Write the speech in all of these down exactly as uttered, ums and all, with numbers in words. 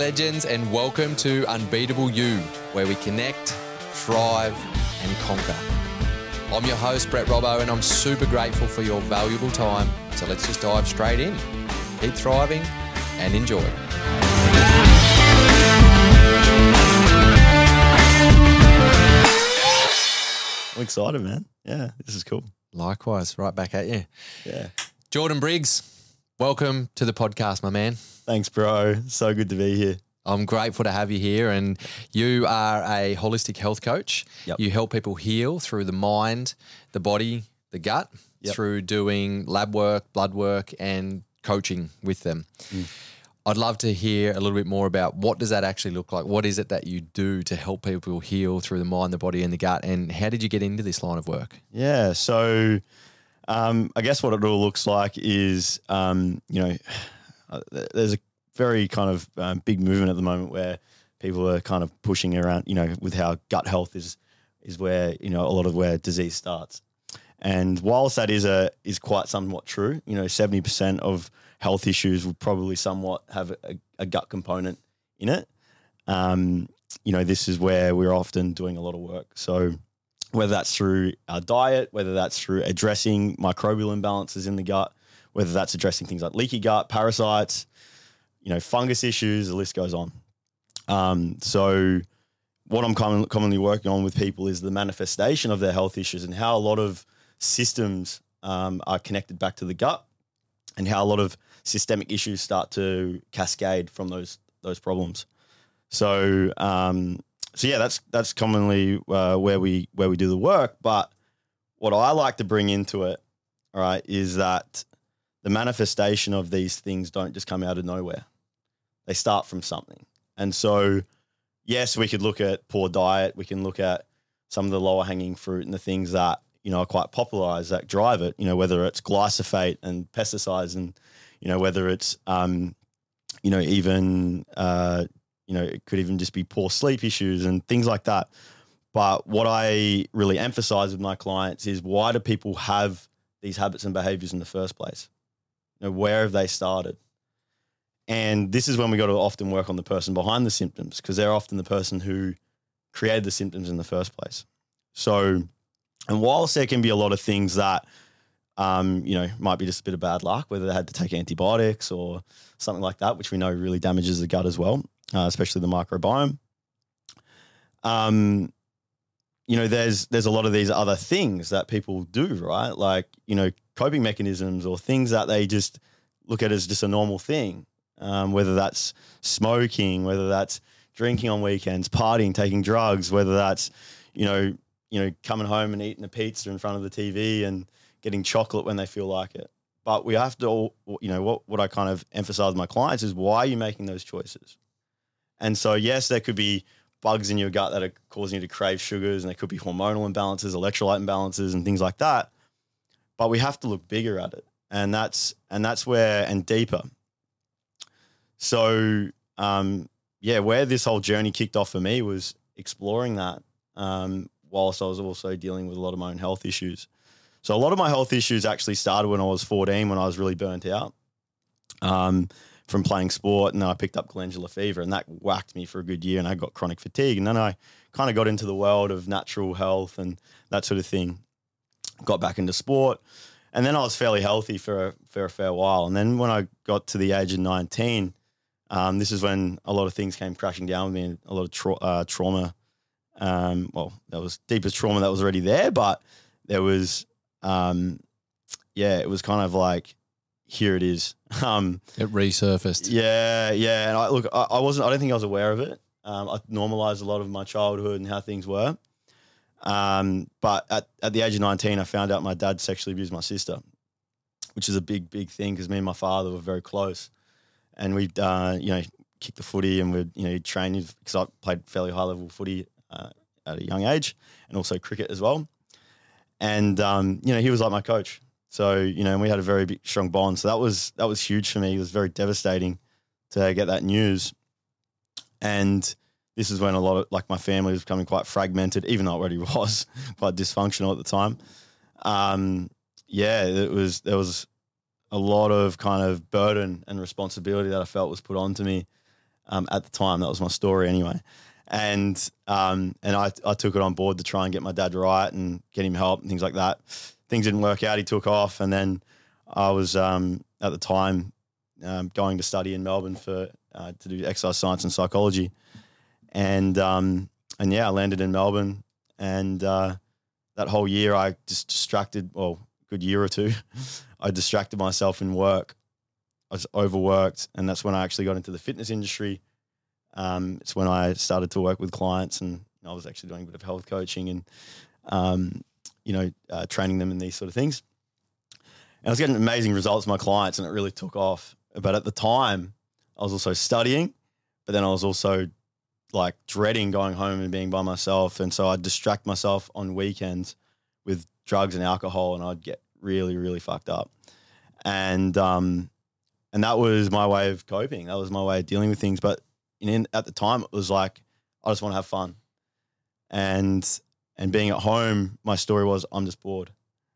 legends, and welcome to Unbeatable You, where we connect, thrive, and conquer. I'm your host, Brett Robbo, and I'm super grateful for your valuable time. So let's just dive straight in. Keep thriving and enjoy. I'm excited, man. Yeah, this is cool. Likewise, right back at you. Yeah. Jordan Briggs, welcome to the podcast, my man. Thanks, bro. So good to be here. I'm grateful to have you here, and you are a holistic health coach. Yep. You help people heal through the mind, the body, the gut, Yep. through doing lab work, blood work, and coaching with them. Mm. I'd love to hear a little bit more about what does that actually look like? What is it that you do to help people heal through the mind, the body, and the gut? And how did you get into this line of work? Yeah. So um, I guess what it all looks like is, um, you know, there's a very kind of um, big movement at the moment where people are kind of pushing around, you know, with how gut health is is where, you know, a lot of where disease starts. And whilst that is a is quite somewhat true, you know, seventy percent of health issues would probably somewhat have a, a gut component in it. Um, you know, this is where we're often doing a lot of work. So whether that's through our diet, whether that's through addressing microbial imbalances in the gut, whether that's addressing things like leaky gut, parasites, you know, fungus issues, the list goes on. Um, so what I'm common, commonly working on with people is the manifestation of their health issues and how a lot of systems um, are connected back to the gut, and how a lot of systemic issues start to cascade from those those problems. So, um, so yeah, that's that's commonly uh, where we where we do the work. But what I like to bring into it, all right, is that the manifestation of these things don't just come out of nowhere. They start from something. And so, yes, we could look at poor diet. We can look at some of the lower hanging fruit and the things that, you know, are quite popularized that drive it, you know, whether it's glyphosate and pesticides and, you know, whether it's, um, you know, even, uh, you know, it could even just be poor sleep issues and things like that. But what I really emphasize with my clients is, why do people have these habits and behaviors in the first place? You know, where have they started? And this is when we got to often work on the person behind the symptoms, because they're often the person who created the symptoms in the first place. So, and whilst there can be a lot of things that, um, you know, might be just a bit of bad luck, whether they had to take antibiotics or something like that, which we know really damages the gut as well, uh, especially the microbiome. Um, you know, there's there's a lot of these other things that people do, right? Like, you know, coping mechanisms or things that they just look at as just a normal thing, um, whether that's smoking, whether that's drinking on weekends, partying, taking drugs, whether that's, you know, you know, coming home and eating a pizza in front of the T V and getting chocolate when they feel like it. But we have to, all, you know, what, what I kind of emphasize with my clients is, why are you making those choices? And so, yes, there could be bugs in your gut that are causing you to crave sugars, and there could be hormonal imbalances, electrolyte imbalances and things like that. But we have to look bigger at it. And that's, and that's where, and deeper. So, um, yeah, where this whole journey kicked off for me was exploring that, um, whilst I was also dealing with a lot of my own health issues. So a lot of my health issues actually started when I was fourteen, when I was really burnt out um, from playing sport, and then I picked up glandular fever, and that whacked me for a good year, and I got chronic fatigue. And then I kind of got into the world of natural health and that sort of thing, got back into sport, and then I was fairly healthy for a, for a fair while. And then when I got to the age of nineteen, um, this is when a lot of things came crashing down with me, and a lot of tra- uh, trauma. Um, well, that was deepest trauma that was already there, but there was, um, yeah, it was kind of like, here it is. Um, It resurfaced. yeah, yeah. And I look, I, I wasn't, I don't think I was aware of it. Um, I normalized a lot of my childhood and how things were. Um, but at, at the age of nineteen, I found out my dad sexually abused my sister, which is a big, big thing, because me and my father were very close, and we'd, uh, you know, kick the footy, and we'd, you know, train, because I played fairly high level footy Uh, at a young age, and also cricket as well. And, um, you know, he was like my coach. So, you know, and we had a very big, strong bond. So that was, that was huge for me. It was very devastating to get that news. And this is when a lot of, like, my family was becoming quite fragmented, even though it already was quite dysfunctional at the time. Um, yeah, it was, there was a lot of kind of burden and responsibility that I felt was put onto me. Um, at the time, that was my story anyway. And um, and I, I took it on board to try and get my dad right and get him help and things like that. Things didn't work out. He took off, and then I was um, at the time um, going to study in Melbourne for uh, to do exercise science and psychology, and um, and yeah, I landed in Melbourne, and uh, that whole year I just distracted. Well, good year or two, I distracted myself in work. I was overworked, and that's when I actually got into the fitness industry. Um, it's when I started to work with clients, and I was actually doing a bit of health coaching and, um, you know, uh, training them in these sort of things. And I was getting amazing results with my clients, and it really took off. But at the time, I was also studying, but then I was also like dreading going home and being by myself. And so I'd distract myself on weekends with drugs and alcohol, and I'd get really, really fucked up. And, um, And that was my way of coping. That was my way of dealing with things. But in, at the time, it was like, I just want to have fun. And and being at home, my story was, I'm just bored.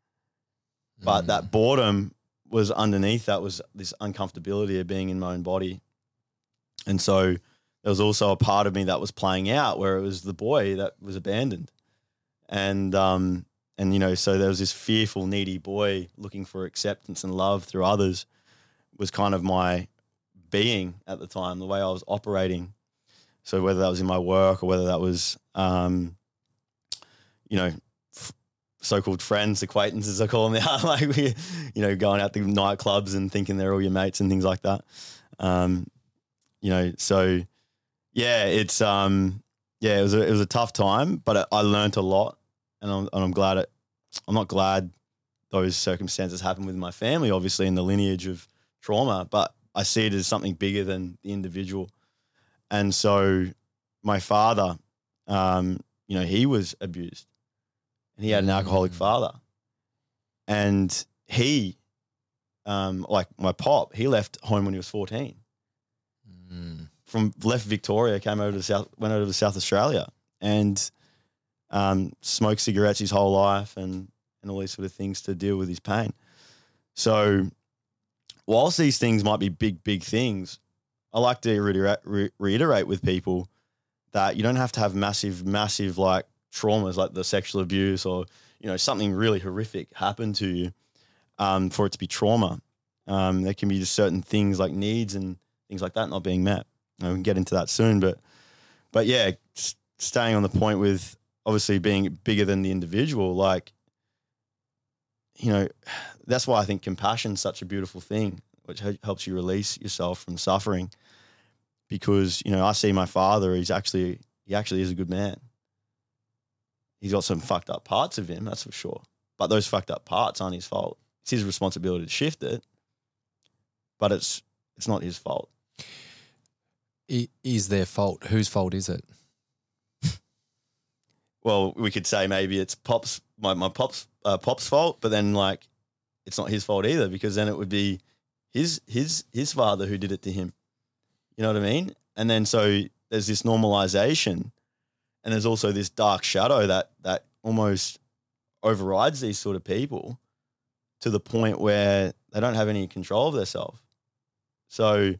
Mm. But that boredom was underneath that was this uncomfortability of being in my own body. And so there was also a part of me that was playing out where it was the boy that was abandoned. And, um, and you know, so there was this fearful, needy boy looking for acceptance and love through others. Was kind of my being at the time, the way I was operating. So whether that was in my work or whether that was, um, you know, f- so-called friends, acquaintances, I call them now, like we, you know, going out to nightclubs and thinking they're all your mates and things like that. Um, you know, so yeah, it's, um, yeah, it was a, it was a tough time, but I, I learned a lot, and I'm, and I'm glad it, I'm not glad those circumstances happened with my family, obviously in the lineage of trauma, but I see it as something bigger than the individual. And so my father, um, you know, he was abused, and he had an alcoholic father, and he, um, like my pop, he left home when he was fourteen mm. from left Victoria, came over to South, went over to South Australia, and um, smoked cigarettes his whole life and, and all these sort of things to deal with his pain. So whilst these things might be big, big things, I like to reiterate, re- reiterate with people that you don't have to have massive, massive like traumas like the sexual abuse or, you know, something really horrific happen to you um, for it to be trauma. Um, there can be just certain things like needs and things like that not being met. You know, we can get into that soon, but, but yeah, staying on the point with obviously being bigger than the individual, like, you know, that's why I think compassion is such a beautiful thing, which helps you release yourself from suffering. Because, you know, I see my father, he's actually, he actually is a good man. He's got some fucked up parts of him, that's for sure. But those fucked up parts aren't his fault. It's his responsibility to shift it, but it's it's not his fault. Is their fault? Whose fault is it? Well, we could say maybe it's Pop's, my, my Pop's, uh, Pop's fault, but then like it's not his fault either, because then it would be his his his father who did it to him. You know what I mean? And then so there's this normalization, and there's also this dark shadow that that almost overrides these sort of people to the point where they don't have any control of themselves. So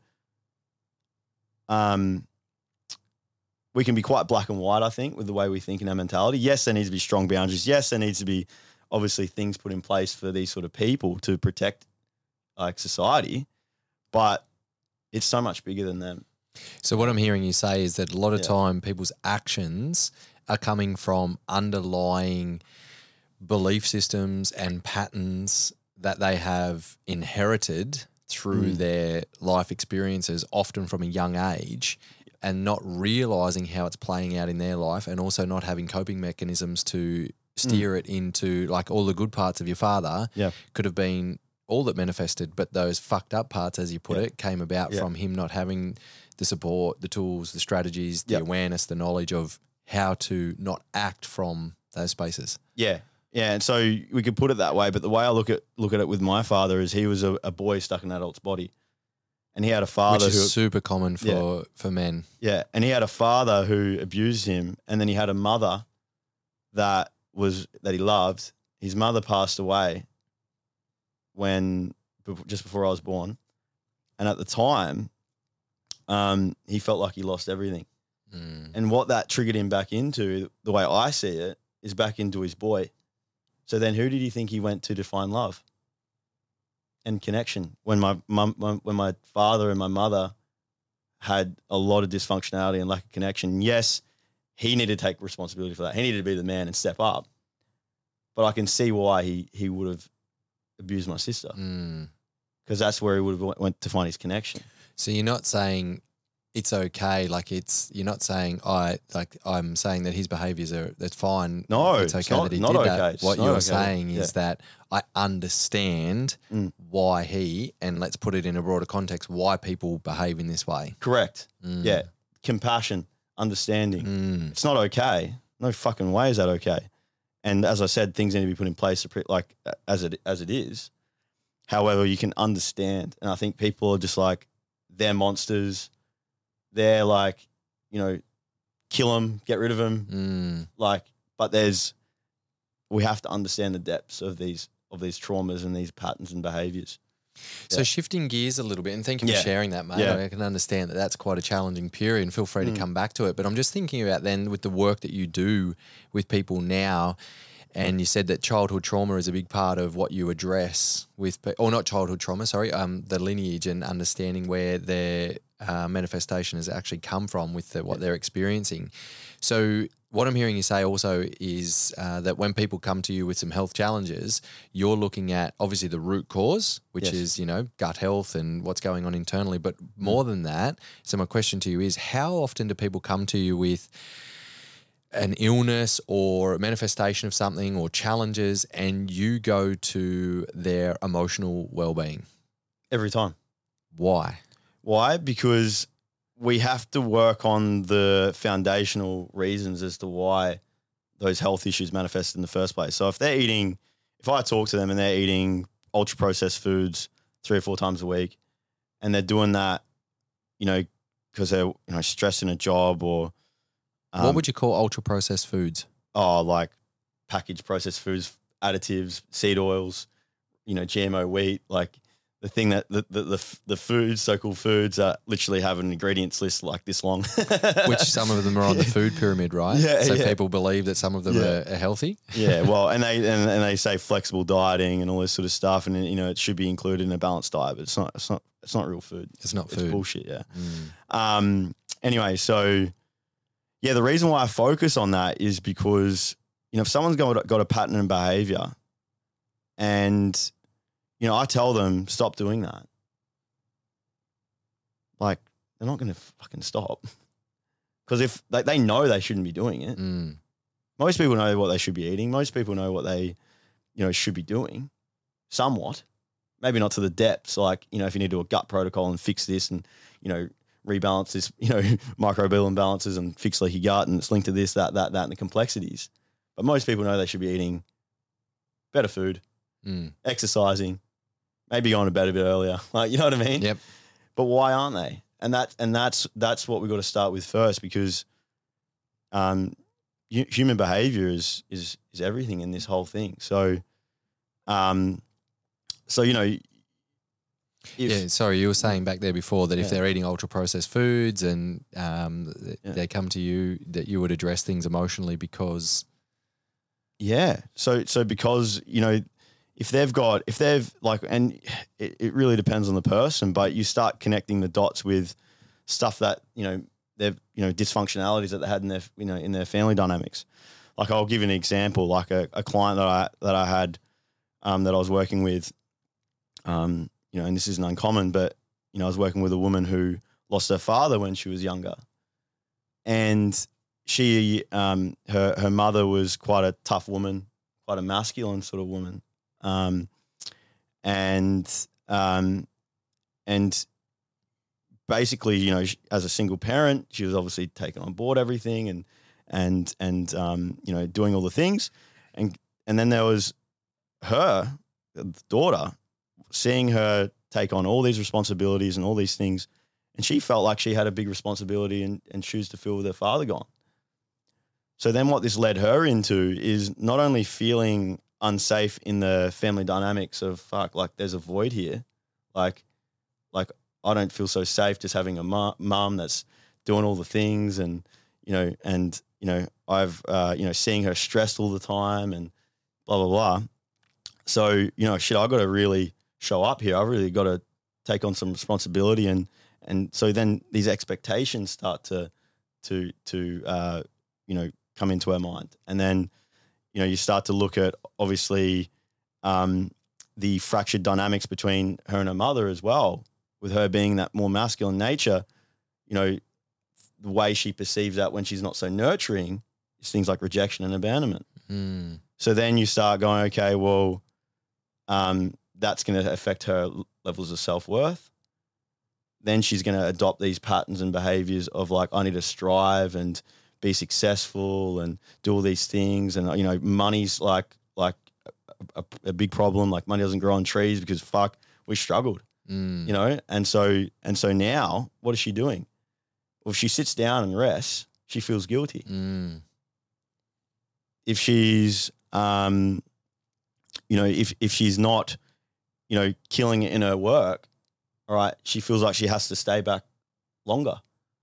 um, we can be quite black and white, I think, with the way we think in our mentality. Yes, there needs to be strong boundaries. Yes, there needs to be obviously things put in place for these sort of people to protect like society, but it's so much bigger than them. So what I'm hearing you say is that a lot of Yeah. time people's actions are coming from underlying belief systems and patterns that they have inherited through Mm. their life experiences, often from a young age, and not realizing how it's playing out in their life, and also not having coping mechanisms to steer mm. it into, like, all the good parts of your father Yeah. could have been all that manifested, but those fucked up parts, as you put Yeah. it, came about Yeah. from him not having the support, the tools, the strategies, the Yep. awareness, the knowledge of how to not act from those spaces. Yeah. Yeah. And so we could put it that way, but the way I look at look at it with my father is he was a, a boy stuck in an adult's body. And he had a father Which is who super common for, Yeah. for men. Yeah. And he had a father who abused him, and then he had a mother that was that he loved. His mother passed away when just before I was born. And at the time, um, he felt like he lost everything. Mm. And what that triggered him back into, the way I see it, is back into his boy. So then who did he think he went to to find love and connection? When my mum, when my father and my mother had a lot of dysfunctionality and lack of connection, yes, he needed to take responsibility for that. He needed to be the man and step up. But I can see why he he would have abused my sister, because Mm. that's where he would have went to find his connection. So you're not saying it's okay, like it's you're not saying I like I'm saying that his behaviours are that's fine. No, it's okay it's not- that he not did okay. that. It's What not you're okay. saying is Yeah. that I understand Mm. why he, and let's put it in a broader context, why people behave in this way. Correct. Mm. Yeah. Compassion, understanding. Mm. It's not okay. No fucking way is that okay. And as I said, things need to be put in place to pre- like as it as it is. However, you can understand, and I think people are just like, they're monsters. They're like, you know, kill them, get rid of them. Mm. Like, but there's, we have to understand the depths of these of these traumas and these patterns and behaviors. So Yeah. shifting gears a little bit, and thank you Yeah. for sharing that, mate. Yeah. I can understand that that's quite a challenging period, and feel free to Mm. come back to it. But I'm just thinking about then with the work that you do with people now, and you said that childhood trauma is a big part of what you address with, pe- or not childhood trauma, sorry, um, the lineage and understanding where their uh, manifestation has actually come from with the, what they're experiencing. So what I'm hearing you say also is uh, that when people come to you with some health challenges, you're looking at obviously the root cause, which Yes. is, you know, gut health and what's going on internally. But more than that, so my question to you is, how often do people come to you with an illness or a manifestation of something or challenges, and you go to their emotional well-being? Every time. Why? Why? Because we have to work on the foundational reasons as to why those health issues manifest in the first place. So if they're eating, if I talk to them and they're eating ultra processed foods three or four times a week, and they're doing that, you know, because they're, you know, stressed in a job or um, what would you call ultra-processed foods? oh, like packaged processed foods, additives, seed oils, you know, G M O wheat, like the thing that the the the, the foods, so-called foods, that literally have an ingredients list like this long. Which some of them are on the food pyramid, right? Yeah, so yeah. people believe that some of them Yeah. are, are healthy. Yeah, well, and they and, and they say flexible dieting and all this sort of stuff, and you know it should be included in a balanced diet, but it's not. It's not. It's not real food. It's not It's food. bullshit. Yeah. Mm. Um. Anyway, so yeah, the reason why I focus on that is because you know if someone's got got a pattern and behavior, and you know I tell them stop doing that, like they're not going to fucking stop, because if they, they know they shouldn't be doing it. Mm. Most people know what they should be eating. Most people know what they, you know, should be doing somewhat, maybe not to the depths. Like, you know, if you need to do a gut protocol and fix this and, you know, rebalance this, you know, microbial imbalances and fix leaky gut and it's linked to this, that, that, that, and the complexities. But most people know they should be eating better food, Mm. exercising, maybe going to bed a bit earlier. Like, you know what I mean? Yep. But why aren't they? And that, and that's, that's what we've got to start with first, because, um, hu- human behavior is, is, is everything in this whole thing. So, um, so, you know, if, Yeah, sorry, you were saying back there before that if Yeah. they're eating ultra-processed foods and um, th- Yeah. they come to you, that you would address things emotionally because... yeah. So, so because, you know, if they've got, if they've like, and it, it really depends on the person, but you start connecting the dots with stuff that, you know, they've, you know, dysfunctionalities that they had in their, you know, in their family dynamics. Like I'll give you an example, like a, a client that I, that I had, um, that I was working with, um, you know, and this isn't uncommon, but, you know, I was working with a woman who lost her father when she was younger. And she, um, her, her mother was quite a tough woman, quite a masculine sort of woman. Um, and, um, and basically, you know, as a single parent, she was obviously taking on board everything and, and, and, um, you know, doing all the things. And, and then there was her the daughter, seeing her take on all these responsibilities and all these things. And she felt like she had a big responsibility and, and shoes to fill with her father gone. So then what this led her into is not only feeling unsafe in the family dynamics of fuck, like there's a void here. Like, like I don't feel so safe just having a mu- mum that's doing all the things, and you know, and you know, I've uh, you know, seeing her stressed all the time and blah blah blah. So you know, shit, I got to really show up here. I really got to take on some responsibility, and and so then these expectations start to to to uh, you know, come into her mind, and then you know, you start to look at obviously um, the fractured dynamics between her and her mother as well, with her being that more masculine nature. You know, the way she perceives that when she's not so nurturing is things like rejection and abandonment. Mm. So then you start going, okay, well, um, that's going to affect her levels of self-worth. Then she's going to adopt these patterns and behaviors of like, I need to strive and be successful and do all these things. And, you know, money's like, like a, a, a big problem. Like money doesn't grow on trees because fuck, we struggled, Mm. you know? And so, and so now what is she doing? Well, if she sits down and rests, she feels guilty. Mm. If she's, um, you know, if, if she's not, you know, killing it in her work, all right, she feels like she has to stay back longer.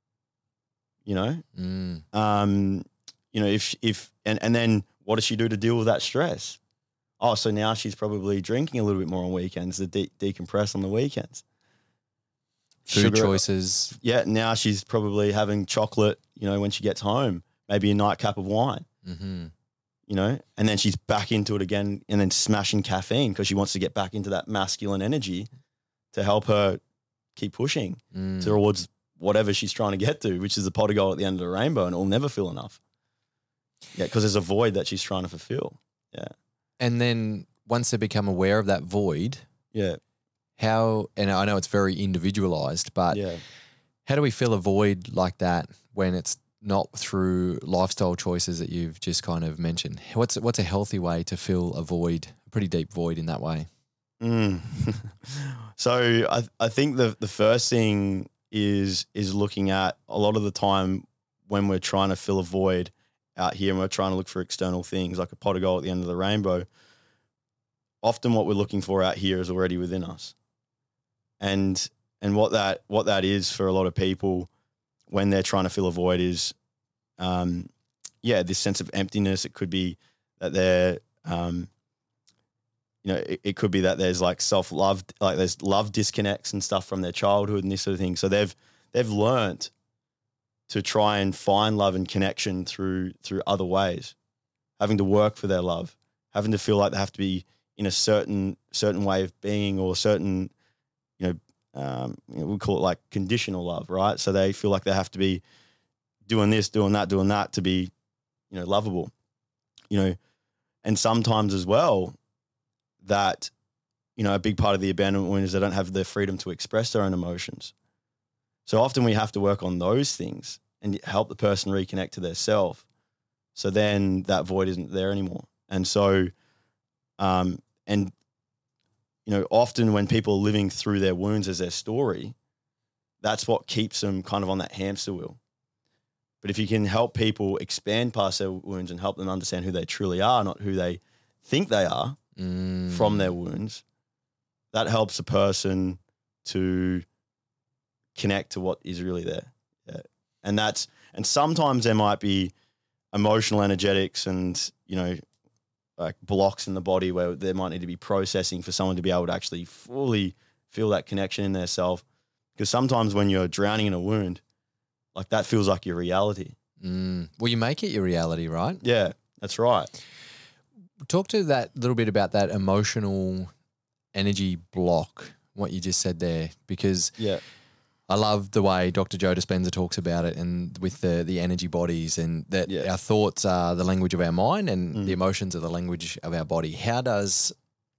You know, Mm. um, you know, if if and and then what does she do to deal with that stress? Oh, so now she's probably drinking a little bit more on weekends to de- decompress on the weekends. Food Sugar- choices. Yeah, now she's probably having chocolate. You know, when she gets home, maybe a nightcap of wine. Mm-hmm. You know, and then she's back into it again, and then smashing caffeine because she wants to get back into that masculine energy to help her keep pushing Mm. towards whatever she's trying to get to, which is the pot of gold at the end of the rainbow, and it'll never feel enough. Yeah, because there's a void that she's trying to fulfill. Yeah. And then once they become aware of that void, Yeah. how, and I know it's very individualized, but Yeah. how do we fill a void like that when it's not through lifestyle choices that you've just kind of mentioned? What's what's a healthy way to fill a void, a pretty deep void in that way? Mm. So I I think the the first thing is is looking at a lot of the time when we're trying to fill a void out here and we're trying to look for external things like a pot of gold at the end of the rainbow. Often what we're looking for out here is already within us. And and what that what that is for a lot of people when they're trying to fill a void is um yeah, this sense of emptiness. It could be that they're um you know, it, it could be that there's like self-love, like there's love disconnects and stuff from their childhood and this sort of thing. So they've they've learnt to try and find love and connection through through other ways, having to work for their love, having to feel like they have to be in a certain certain way of being or certain, you know, um, you know, we call it like conditional love, right? So they feel like they have to be doing this, doing that, doing that to be, you know, lovable, you know, and sometimes as well, that, you know, a big part of the abandonment wound is they don't have the freedom to express their own emotions. So often we have to work on those things and help the person reconnect to their self. So then that void isn't there anymore. And so, um, and, you know, often when people are living through their wounds as their story, that's what keeps them kind of on that hamster wheel. But if you can help people expand past their wounds and help them understand who they truly are, not who they think they are, Mm. from their wounds, that helps a person to connect to what is really there. Yeah. And that's, and sometimes there might be emotional energetics and, you know, like blocks in the body where there might need to be processing for someone to be able to actually fully feel that connection in their self. Because sometimes when you're drowning in a wound, like that feels like your reality. Mm. Well, you make it your reality, right? Yeah, that's right. Talk to that little bit about that emotional energy block, what you just said there, because Yeah. I love the way Doctor Joe Dispenza talks about it and with the the energy bodies and that Yeah. our thoughts are the language of our mind and Mm. the emotions are the language of our body. How does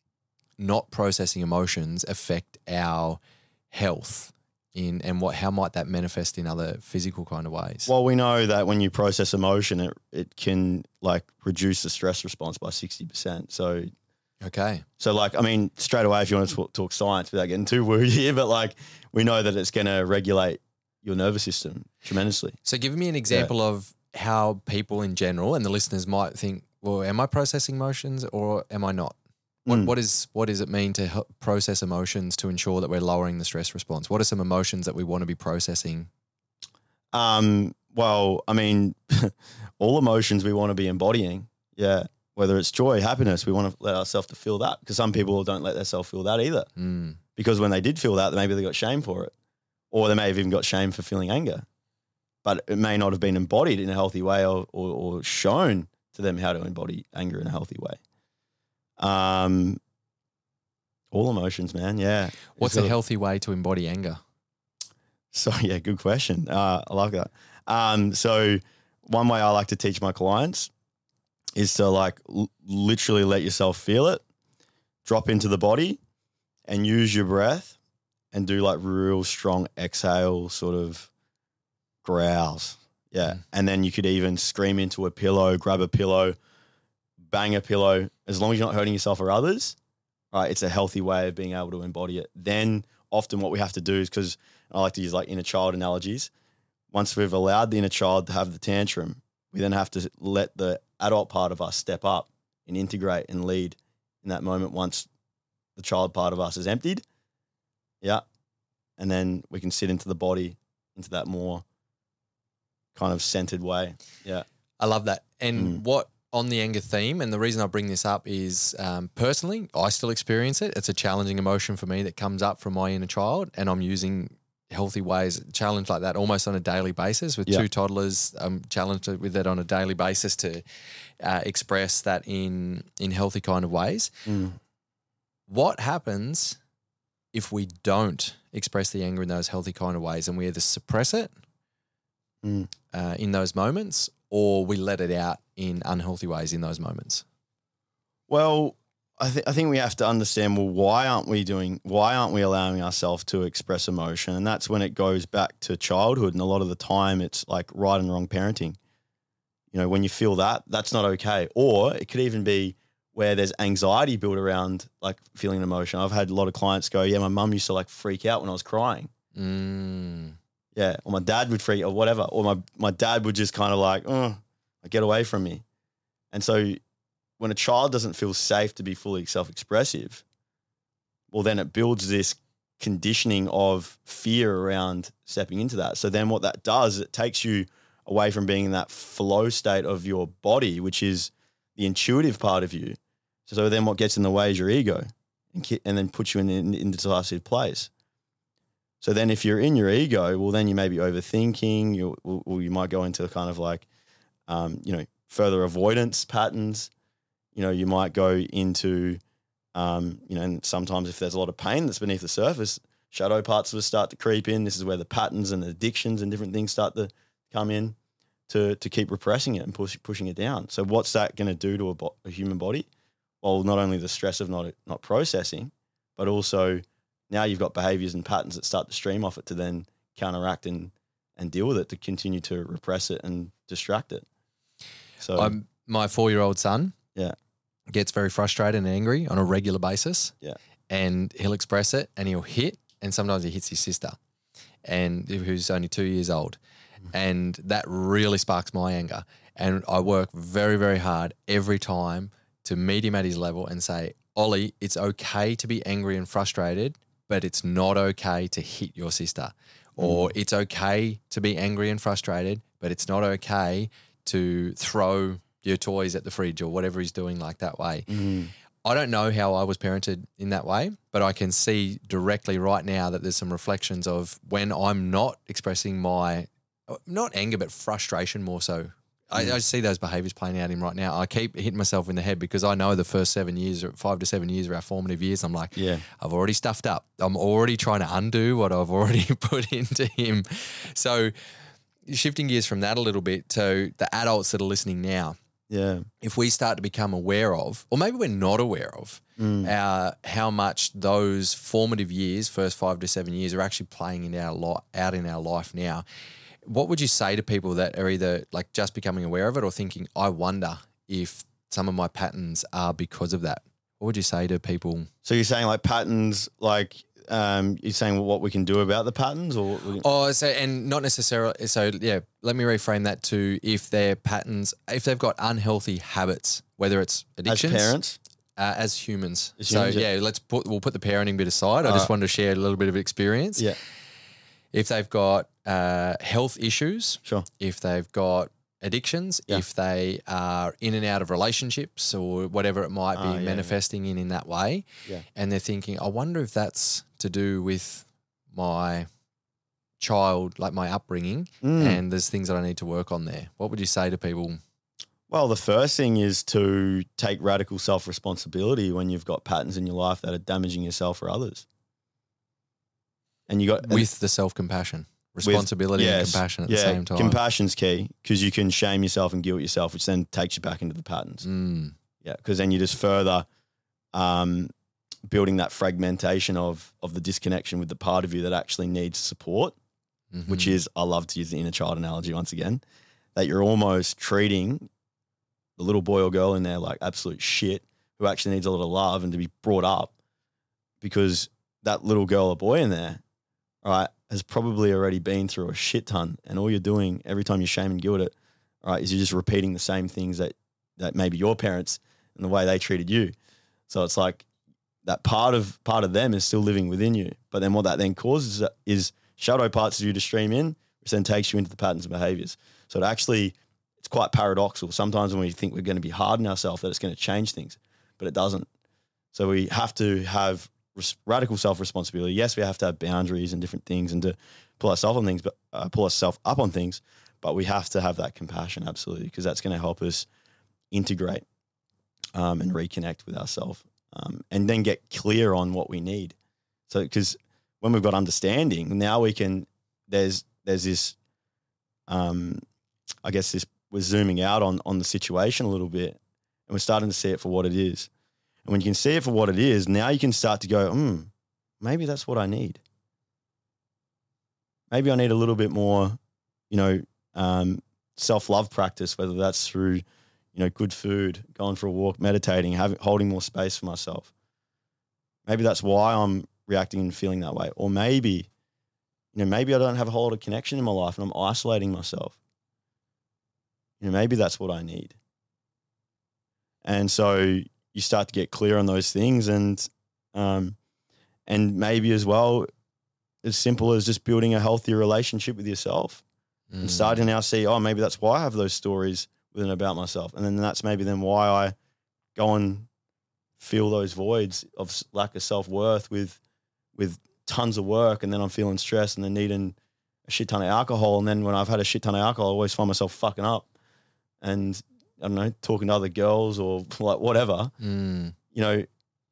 not processing emotions affect our health in and what how might that manifest in other physical kind of ways? Well, we know that when you process emotion, it, it can like reduce the stress response by sixty percent. So, okay. so like, I mean, straight away, if you want to talk, talk science without getting too woo here, but like we know that it's going to regulate your nervous system tremendously. So give me an example of how people in general and the listeners might think, well, am I processing emotions or am I not? What Mm. what is what does it mean to help process emotions to ensure that we're lowering the stress response? What are some emotions that we want to be processing? Um, well, I mean, all emotions we want to be embodying. Yeah. Whether it's joy, happiness, we want to let ourselves to feel that, because some people don't let themselves feel that either. Mm. Because when they did feel that, maybe they got shame for it, or they may have even got shame for feeling anger, but it may not have been embodied in a healthy way, or, or, or shown to them how to embody anger in a healthy way. Um, all emotions, man. Yeah. What's It's a got- healthy way to embody anger? So yeah, good question. Uh, I like that. Um, so one way I like to teach my clients is to like l- literally let yourself feel it, drop into the body, and use your breath, and do like real strong exhale sort of growls. Yeah. Mm. And then you could even scream into a pillow, grab a pillow, bang a pillow, as long as you're not hurting yourself or others, right? It's a healthy way of being able to embody it. Then often what we have to do is, because I like to use like inner child analogies, once we've allowed the inner child to have the tantrum, we then have to let the adult part of us step up and integrate and lead in that moment once the child part of us is emptied. Yeah. And then we can sit into the body, into that more kind of centered way. Yeah. I love that. And Mm. what on the anger theme, and the reason I bring this up is um, personally, I still experience it. It's a challenging emotion for me that comes up from my inner child, and I'm using healthy ways, challenge like that almost on a daily basis with Yeah. two toddlers. I'm challenged with it on a daily basis to uh, express that in in healthy kind of ways. Mm. What happens if we don't express the anger in those healthy kind of ways, and we either suppress it Mm. uh, in those moments, or we let it out in unhealthy ways in those moments? Well, I think I think we have to understand, well, why aren't we doing why aren't we allowing ourselves to express emotion? And that's when it goes back to childhood, and a lot of the time it's like right and wrong parenting. You know, when you feel that, that's not okay. Or it could even be where there's anxiety built around like feeling an emotion. I've had a lot of clients go, yeah, my mum used to like freak out when I was crying. Mm. Yeah. Or my dad would freak or whatever. Or my, my dad would just kind of like, oh, get away from me. And so when a child doesn't feel safe to be fully self-expressive, well, then it builds this conditioning of fear around stepping into that. So then what that does, it takes you away from being in that flow state of your body, which is the intuitive part of you. So then what gets in the way is your ego, and, ki- and then puts you in an indecisive place. So then if you're in your ego, well, then you may be overthinking, you, or you might go into kind of like, um, you know, further avoidance patterns. You know, you might go into, um, you know, and sometimes if there's a lot of pain that's beneath the surface, shadow parts of us start to creep in. This is where the patterns and the addictions and different things start to come in to to keep repressing it and push, pushing it down. So what's that going to do to a, bo- a human body? Well, not only the stress of not not processing, but also now you've got behaviors and patterns that start to stream off it to then counteract and and deal with it, to continue to repress it and distract it. So I'm, my four-year-old son yeah, gets very frustrated and angry on a regular basis. Yeah. And he'll express it, and he'll hit, and sometimes he hits his sister, and who's only two years old. Mm-hmm. And that really sparks my anger. And I work very, very hard every time to meet him at his level and say, Ollie, it's okay to be angry and frustrated, but it's not okay to hit your sister. Mm. Or it's okay to be angry and frustrated, but it's not okay to throw your toys at the fridge or whatever he's doing like that way. Mm. I don't know how I was parented in that way, but I can see directly right now that there's some reflections of when I'm not expressing my, not anger, but frustration more so. Mm. I, I see those behaviours playing out in right now. I keep hitting myself in the head because I know the first seven years, or five to seven years are our formative years. I'm like, yeah, I've already stuffed up. I'm already trying to undo what I've already put into him. So shifting gears from that a little bit to the adults that are listening now. yeah, If we start to become aware of, or maybe we're not aware of, mm. our, how much those formative years, first five to seven years, are actually playing in our li- out in our life now, what would you say to people that are either like just becoming aware of it or thinking, I wonder if some of my patterns are because of that? What would you say to people? So you're saying like patterns, like um, you're saying what we can do about the patterns, or what we can- Oh, so and not necessarily. So yeah, let me reframe that to if their patterns, if they've got unhealthy habits, whether it's as addictions, parents? Uh, as humans. As so humans, yeah. yeah, let's put we'll put the parenting bit aside. I All just right. wanted to share a little bit of experience. Yeah, If they've got uh, health issues, sure. if they've got addictions, Yeah. if they are in and out of relationships or whatever it might be Ah, yeah, manifesting in in that way, Yeah. and they're thinking, I wonder if that's to do with my child, like my upbringing, Mm. and there's things that I need to work on there. What would you say to people? Well, the first thing is to take radical self-responsibility when you've got patterns in your life that are damaging yourself or others. And you got With the self-compassion, responsibility yes, and compassion at yeah, the same time. compassion's key because you can shame yourself and guilt yourself, which then takes you back into the patterns. Mm. Yeah, because then you just further um, building that fragmentation of of the disconnection with the part of you that actually needs support, Mm-hmm. which is, I love to use the inner child analogy once again, that you're almost treating the little boy or girl in there like absolute shit who actually needs a lot of love and to be brought up, because that little girl or boy in there, right, has probably already been through a shit ton, and all you're doing every time you shame and guilt it, right, is you're just repeating the same things that that maybe your parents and the way they treated you. So it's like that part of part of them is still living within you, but then what that then causes is shadow parts of you to stream in, which then takes you into the patterns and behaviors. So it actually, it's quite paradoxical. Sometimes when we think we're going to be hard on ourselves, that it's going to change things, but it doesn't. So we have to have res- radical self-responsibility. Yes, we have to have boundaries and different things and to pull ourselves on things, but uh, pull ourselves up on things, but we have to have that compassion, absolutely, because that's going to help us integrate um, and reconnect with ourselves um, and then get clear on what we need. So, because when we've got understanding, now we can, there's, there's this, um, I guess this, we're zooming out on, on the situation a little bit and we're starting to see it for what it is. And when you can see it for what it is, now you can start to go, hmm, maybe that's what I need. Maybe I need a little bit more, you know, um, self-love practice, whether that's through, you know, good food, going for a walk, meditating, having, holding more space for myself. Maybe that's why I'm reacting and feeling that way. Or maybe, you know, maybe I don't have a whole lot of connection in my life and I'm isolating myself. You know, maybe that's what I need. And so you start to get clear on those things, and um, and maybe as well, as simple as just building a healthier relationship with yourself Mm. and starting to now see, oh, maybe that's why I have those stories with and about myself. And then that's maybe then why I go and feel those voids of s- lack of self-worth with, with tons of work. And then I'm feeling stressed and then needing a shit ton of alcohol. And then when I've had a shit ton of alcohol, I always find myself fucking up and, I don't know, talking to other girls or like whatever. Mm. You know,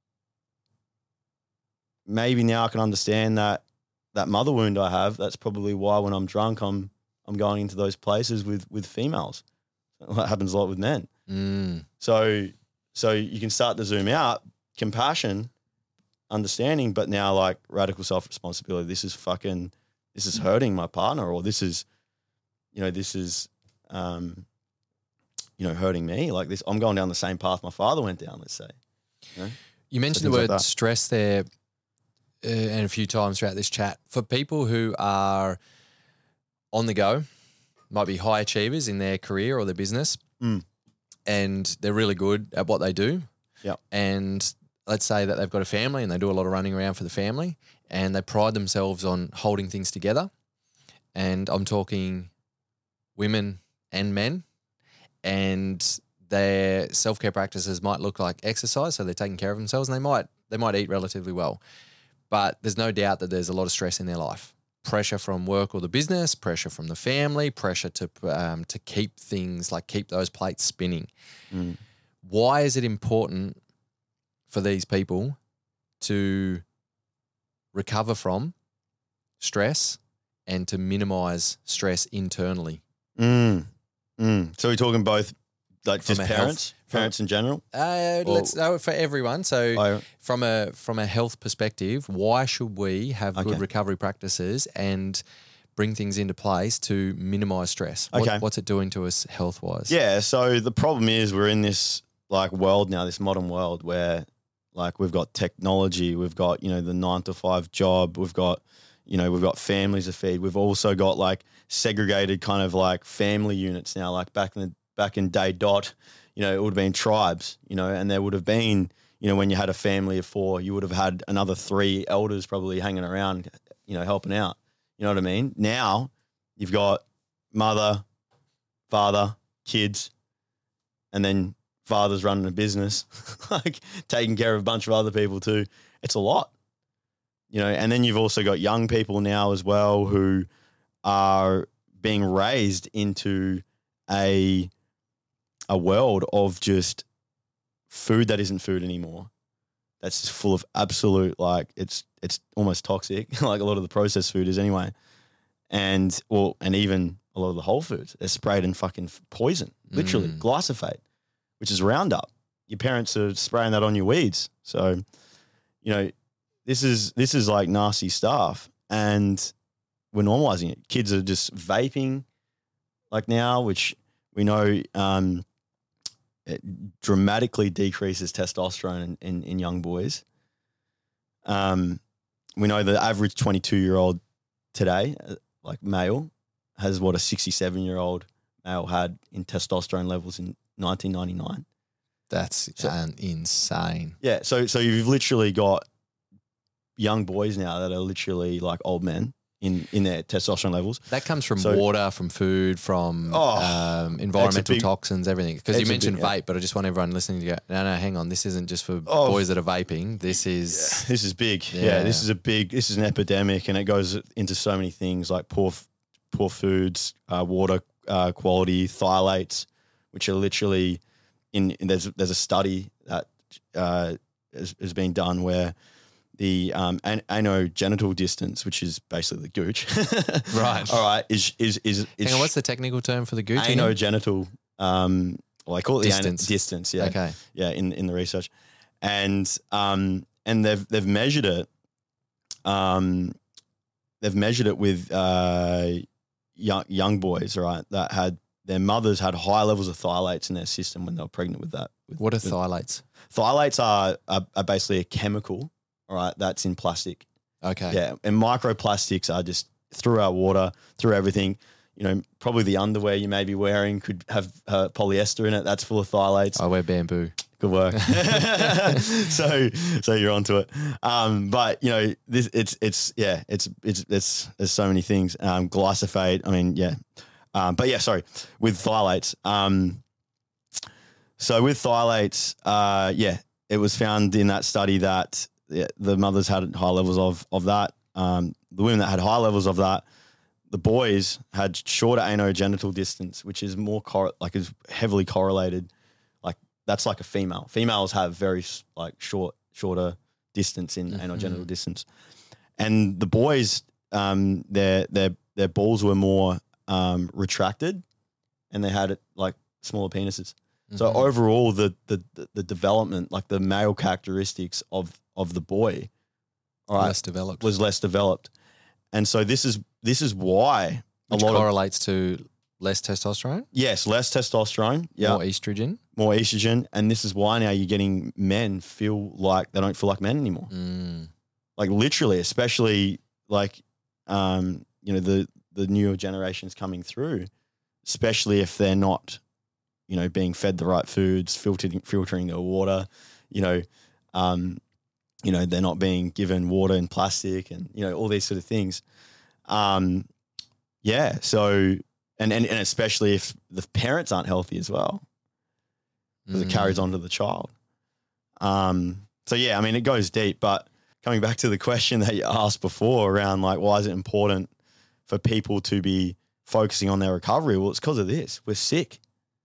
maybe now I can understand that that mother wound I have. That's probably why when I'm drunk, I'm I'm going into those places with with females. That happens a lot with men. Mm. So so you can start to zoom out, compassion, understanding, but now like radical self-responsibility. This is fucking, this is hurting my partner, or this is, you know, this is, um, you know, hurting me. Like this, I'm going down the same path my father went down, let's say. You know? You mentioned So the things like word that. stress there uh, and a few times throughout this chat. For people who are on the go, might be high achievers in their career or their business, Mm. and they're really good at what they do. Yep. And let's say that they've got a family and they do a lot of running around for the family, and they pride themselves on holding things together. And I'm talking women and men, and their self-care practices might look like exercise, so they're taking care of themselves, and they might they might eat relatively well. But there's no doubt that there's a lot of stress in their life. Pressure from work or the business, pressure from the family, pressure to um, to keep things, like keep those plates spinning. Mm. Why is it important for these people to recover from stress and to minimize stress internally? Mm. Mm. So we're talking both, like From just a health- parents, from- parents in general. Uh, Or- let's know for everyone. So I, from a from a health perspective, why should we have Okay. good recovery practices and bring things into place to minimize stress? What, Okay. What's it doing to us health wise? yeah. So the problem is we're in this like world now, this modern world where like we've got technology, we've got, you know, the nine to five job, we've got, you know, we've got families to feed. We've also got like segregated kind of like family units now, like back in the back in day dot, you know, it would have been tribes, you know, and there would have been, you know, when you had a family of four, you would have had another three elders probably hanging around, you know, helping out. You know what I mean? Now you've got mother, father, kids, and then father's running a business, like taking care of a bunch of other people too. It's a lot, you know, and then you've also got young people now as well who are being raised into a a world of just food that isn't food anymore. That's just full of absolute, like, it's it's almost toxic, like a lot of the processed food is anyway. And, well, and even a lot of the whole foods, they're sprayed in fucking poison, literally, Mm. glyphosate, which is Roundup. Your parents are spraying that on your weeds. So, you know, this is this is like nasty stuff. And we're normalizing it. Kids are just vaping like now, which we know um, it dramatically decreases testosterone in, in, in young boys. Um, we know the average twenty-two-year-old today, uh, like male, has what a sixty-seven-year-old male had in testosterone levels in nineteen ninety-nine. That's So- um, insane. Yeah, so so you've literally got young boys now that are literally like old men in, in their testosterone levels. That comes from So- water, from food, from Oh, um, environmental big- toxins, everything. Because you it's a mentioned big- yeah. vape, but I just want everyone listening to go, no, no, hang on. This isn't just for Oh. boys that are vaping. This is, This is big. Yeah. Yeah. this is a big, this is an epidemic, and it goes into so many things like poor, f- poor foods, uh, water uh, quality, phthalates, which are literally in, in there's, there's a study that uh, has, has been done where the um, an- anogenital distance, which is basically the gooch, Right. All right, is is is, is hang on, what's the technical term for the gooch? again? anogenital, um, well, I call it Distance. the ana- distance. Yeah, Okay. yeah, in, in the research, and um, and they've they've measured it, um, they've measured it with uh, young young boys, right, that had their mothers had high levels of phthalates in their system when they were pregnant with that. With, What are with- phthalates? Phthalates are, are are basically a chemical, all right, that's in plastic. Okay. Yeah, and microplastics are just through our water, through everything. You know, probably the underwear you may be wearing could have uh, polyester in it. That's full of phthalates. I wear bamboo. Good work. so, so you're onto it. Um, but you know, this it's it's yeah, it's it's it's there's so many things. Um, glyphosate. I mean, yeah. Um, but yeah, sorry. With phthalates. Um, so with phthalates, uh, yeah, it was found in that study that yeah, the mothers had high levels of of that. Um, the women that had high levels of that, the boys had shorter anogenital distance, which is more cor- like is heavily correlated. Like that's like a female. Females have very like short, shorter distance in Mhm. anogenital distance, and the boys, um, their their their balls were more um, retracted, and they had like smaller penises. So Mhm. overall, the, the the the development, like the male characteristics of of the boy, all right, less developed, was less developed, and so this is this is why which a lot of correlates to less testosterone, yes, less testosterone, yeah, more estrogen. more estrogen, and this is why now you're getting men feel like they don't feel like men anymore, Mm. like literally, especially like um you know the the newer generations coming through, especially if they're not, you know, being fed the right foods, filtering filtering their water, you know, um, you know, they're not being given water in plastic, and you know all these sort of things. Um, yeah. So and and and especially if the parents aren't healthy as well, because it carries Mm. on to the child. Um, so yeah, I mean, it goes deep. But coming back to the question that you asked before around like why is it important for people to be focusing on their recovery? Well, it's because of this. We're sick.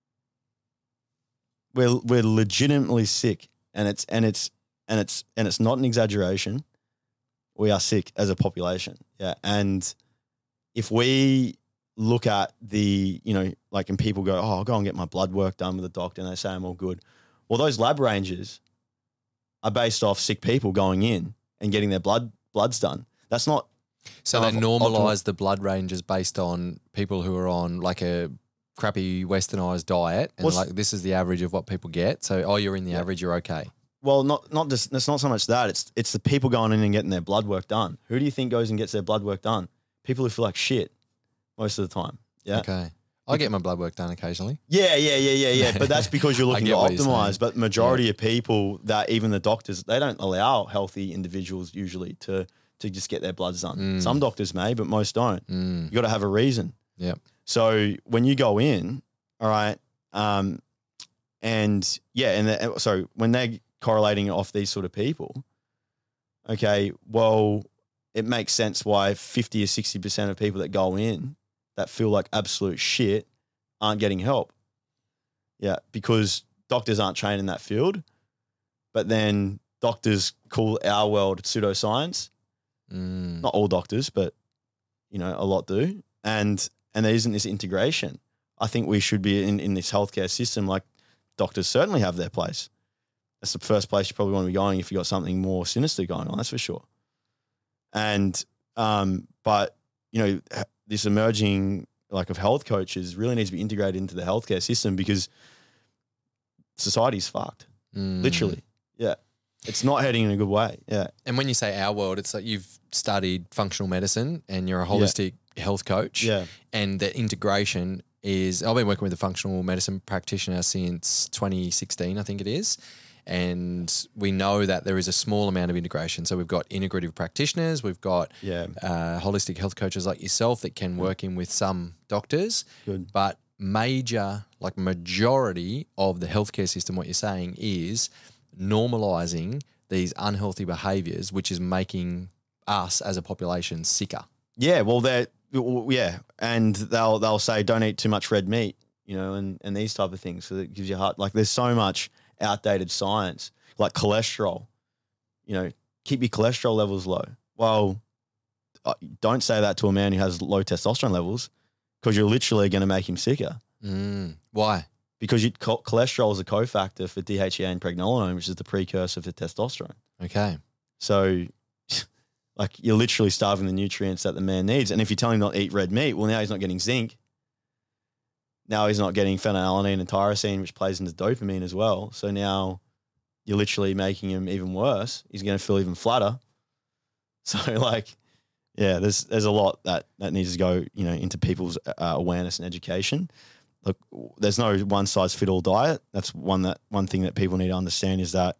We're we're legitimately sick, and it's and it's and it's and it's not an exaggeration. We are sick as a population, yeah. And if we look at the, you know, like, and people go, "Oh, I'll go and get my blood work done with a doctor," and they say I'm all good. Well, those lab ranges are based off sick people going in and getting their blood bloods done. That's not. So they Of- normalise the blood ranges based on people who are on like a crappy westernised diet, and What's- like this is the average of what people get. So oh, you're in the Yeah. average, you're okay. Well, not not just it's not so much that it's it's the people going in and getting their blood work done. Who do you think goes and gets their blood work done? People who feel like shit most of the time. Yeah. Okay. I get my blood work done occasionally. Yeah, yeah, yeah, yeah, yeah. But that's because you're looking to optimize. But majority yeah. of people that even the doctors, they don't allow healthy individuals usually to to just get their bloods done. Mm. Some doctors may, but most don't. Mm. You got to have a reason. Yeah. So when you go in, all right, um, and yeah, and the, so when they're correlating off these sort of people, okay, well, it makes sense why fifty or sixty percent of people that go in that feel like absolute shit aren't getting help. Yeah, because doctors aren't trained in that field, but then doctors call our world pseudoscience. Mm. Not all doctors, but, you know, a lot do. And and there isn't this integration. I think we should be in, in this healthcare system, like doctors certainly have their place. That's the first place you probably want to be going if you've got something more sinister going on, that's for sure. And, um, but, you know, this emerging like of health coaches really needs to be integrated into the healthcare system because society's fucked, mm. literally. Yeah. It's not heading in a good way. Yeah. And when you say our world, it's like you've studied functional medicine and you're a holistic yeah. health coach. Yeah. And the integration is, I've been working with a functional medicine practitioner since twenty sixteen, I think it is. And we know that there is a small amount of integration. So we've got integrative practitioners, we've got yeah. uh, holistic health coaches like yourself that can work in with some doctors. Good. But major, like majority of the healthcare system, what you're saying is normalizing these unhealthy behaviors, which is making us as a population sicker. Yeah, well, they're yeah, and they'll they'll say don't eat too much red meat, you know, and and these type of things. So it gives you heart. Like there's so much outdated science, like cholesterol. You know, keep your cholesterol levels low. Well, don't say that to a man who has low testosterone levels because you're literally going to make him sicker. Mm. Why? Because you, cholesterol is a cofactor for D H E A and pregnenolone, which is the precursor for testosterone. Okay. So, like, you're literally starving the nutrients that the man needs. And if you tell him not to eat red meat, well, now he's not getting zinc. Now he's not getting phenylalanine and tyrosine, which plays into dopamine as well. So now you're literally making him even worse. He's going to feel even flatter. So, like, yeah, there's there's a lot that, that needs to go, you know, into people's uh, awareness and education. Look, there's no one size fit all diet. That's one that one thing that people need to understand is that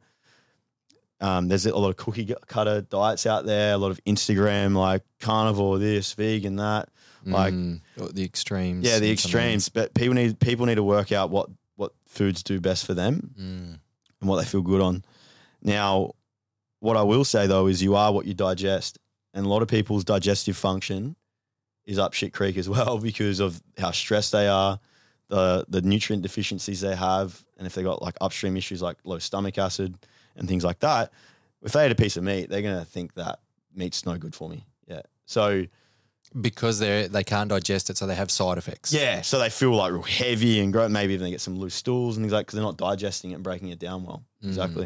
um, there's a lot of cookie cutter diets out there, a lot of Instagram like carnivore this, vegan that, like mm, the extremes. Yeah, the extremes. But people need people need to work out what what foods do best for them mm. and what they feel good on. Now, what I will say though is you are what you digest, and a lot of people's digestive function is up shit creek as well because of how stressed they are. The, the nutrient deficiencies they have, and if they got like upstream issues like low stomach acid and things like that, if they eat a piece of meat, they're going to think that meat's no good for me. Yeah. So because they they can't digest it, so they have side effects. Yeah. So they feel like real heavy and gross. Maybe even they get some loose stools and things like because they're not digesting it and breaking it down well. Mm. Exactly.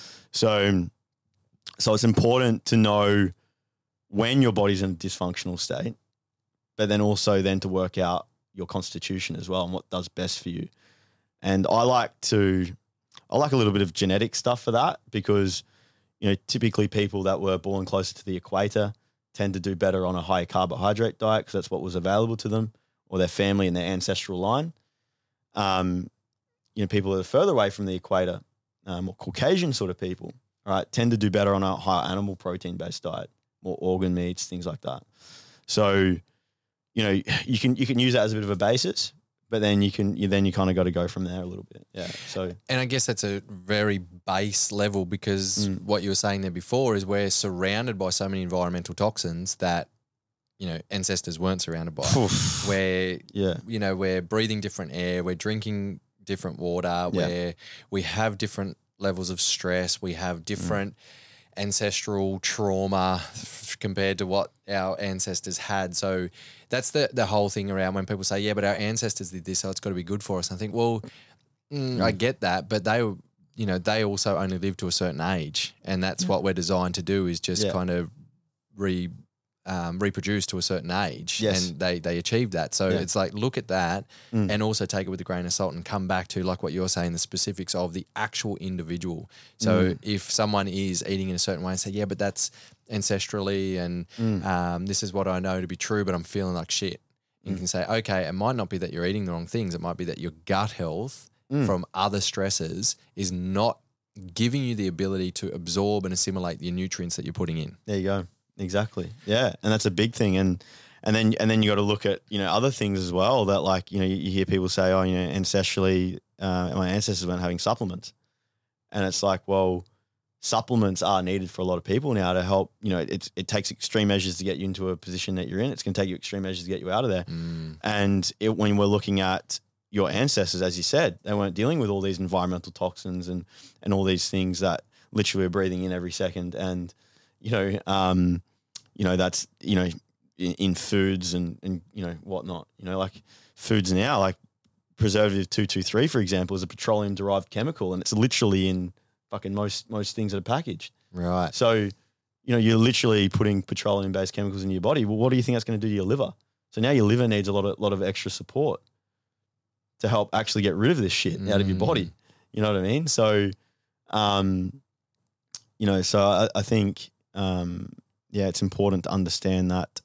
So, so it's important to know when your body's in a dysfunctional state, but then also then to work out your constitution as well and what does best for you. And I like to, I like a little bit of genetic stuff for that because, you know, typically people that were born closer to the equator tend to do better on a high carbohydrate diet because that's what was available to them or their family and their ancestral line. Um, you know, people that are further away from the equator, um, or Caucasian sort of people, right, tend to do better on a high animal protein based diet, more organ meats, things like that. So, you know, you can you can use that as a bit of a basis, but then you can you then you kind of got to go from there a little bit. Yeah. So, and I guess that's a very base level because Mm. what you were saying there before is we're surrounded by so many environmental toxins that, you know, ancestors weren't surrounded by. Where yeah, you know, we're breathing different air, we're drinking different water, Yeah. where we have different levels of stress, we have different ancestral trauma f- compared to what our ancestors had. So that's the the whole thing around when people say, yeah, but our ancestors did this, so it's got to be good for us. And I think, well, mm, I get that, but they, you know, they also only live to a certain age, and that's what we're designed to do is just Yeah. kind of re um, reproduce to a certain age, Yes. and they they achieve that. So Yeah. it's like look at that, Mm. and also take it with a grain of salt, and come back to like what you're saying, the specifics of the actual individual. So Mm. if someone is eating in a certain way, and say, yeah, but that's ancestrally, and Mm. um, this is what I know to be true, but I'm feeling like shit. You mm. can say, okay, it might not be that you're eating the wrong things. It might be that your gut health mm. from other stresses is not giving you the ability to absorb and assimilate the nutrients that you're putting in. There you go. Exactly. Yeah. And that's a big thing. And and then and then you got to look at, you know, other things as well that, like, you know, you, you hear people say, oh, you know, ancestrally, uh, my ancestors weren't having supplements. And it's like, well, supplements are needed for a lot of people now to help, you know, it, it takes extreme measures to get you into a position that you're in. It's going to take you extreme measures to get you out of there. Mm. And it, when we're looking at your ancestors, as you said, they weren't dealing with all these environmental toxins and, and all these things that literally we're breathing in every second. And, you know, um, you know, that's, you know, in, in foods and, and, you know, whatnot, you know, like foods now, like preservative two two three, for example, is a petroleum derived chemical, and it's literally in fucking most, most things that are packaged. Right. So, you know, you're literally putting petroleum based chemicals in your body. Well, what do you think that's going to do to your liver? So now your liver needs a lot of, lot of extra support to help actually get rid of this shit mm. out of your body. You know what I mean? So, um, you know, so I, I think, um, yeah, it's important to understand that,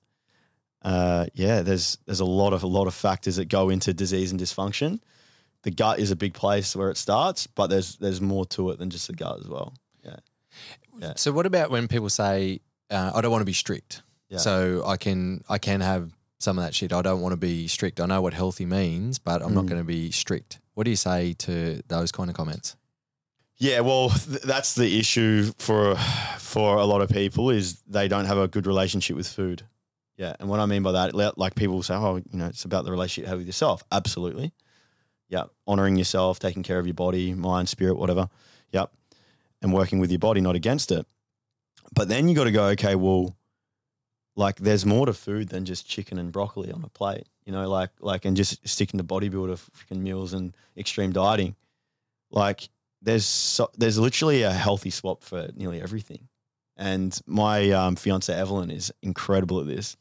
uh, yeah, there's, there's a lot of, a lot of factors that go into disease and dysfunction. The gut is a big place where it starts, but there's, there's more to it than just the gut as well. Yeah. yeah. So what about when people say, uh, I don't want to be strict. Yeah. So I can, I can have some of that shit. I don't want to be strict. I know what healthy means, but I'm mm. not going to be strict. What do you say to those kind of comments? Yeah, well, th- that's the issue for for a lot of people, is they don't have a good relationship with food. Yeah, and what I mean by that, like people say, oh, you know, it's about the relationship you have with yourself. Absolutely. Yeah, honouring yourself, taking care of your body, mind, spirit, whatever. Yep, and working with your body, not against it. But then you got to go, okay, well, like there's more to food than just chicken and broccoli on a plate, you know, like, like, and just sticking to bodybuilder freaking meals and extreme dieting. Like there's, so, there's literally a healthy swap for nearly everything. And my um, fiance Evelyn is incredible at this.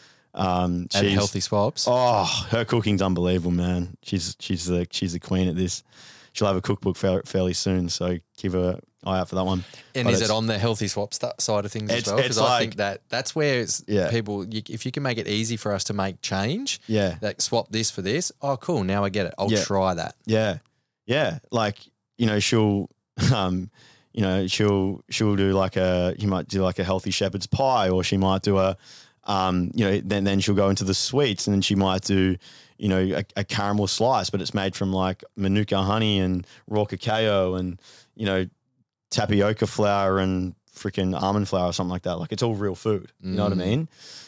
Um, At healthy swaps. Oh, her cooking's unbelievable, man. She's, she's the, she's the queen at this. She'll have a cookbook fa- fairly soon. So keep her eye out for that one. And but is it on the healthy swap st- side of things as well? Because I like, think that that's where it's yeah. people, you, if you can make it easy for us to make change, yeah, like swap this for this. Oh, cool. Now I get it. I'll yeah. try that. Yeah. Yeah. Like, you know, she'll, um, you know, she'll, she'll do like a, you might do like a healthy shepherd's pie, or she might do a, um, you know, then, then she'll go into the sweets, and then she might do, you know, a, a caramel slice, but it's made from like Manuka honey and raw cacao and, you know, tapioca flour and freaking almond flour or something like that. Like it's all real food. You mm. know what I mean?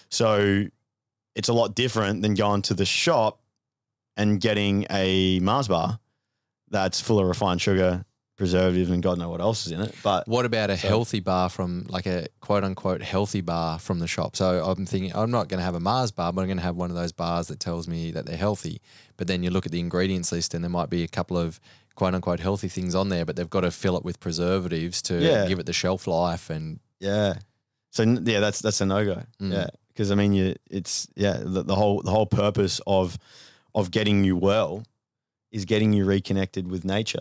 So it's a lot different than going to the shop and getting a Mars bar that's full of refined sugar, preservative, and God knows what else is in it. But what about a so, healthy bar from like a quote unquote healthy bar from the shop? So I'm thinking I'm not going to have a Mars bar, but I'm going to have one of those bars that tells me that they're healthy. But then you look at the ingredients list and there might be a couple of quote unquote healthy things on there, but they've got to fill it with preservatives to yeah. give it the shelf life. And yeah, so yeah, that's that's a no go. Mm. Yeah, because I mean, you it's yeah the, the whole the whole purpose of of getting you well is getting you reconnected with nature.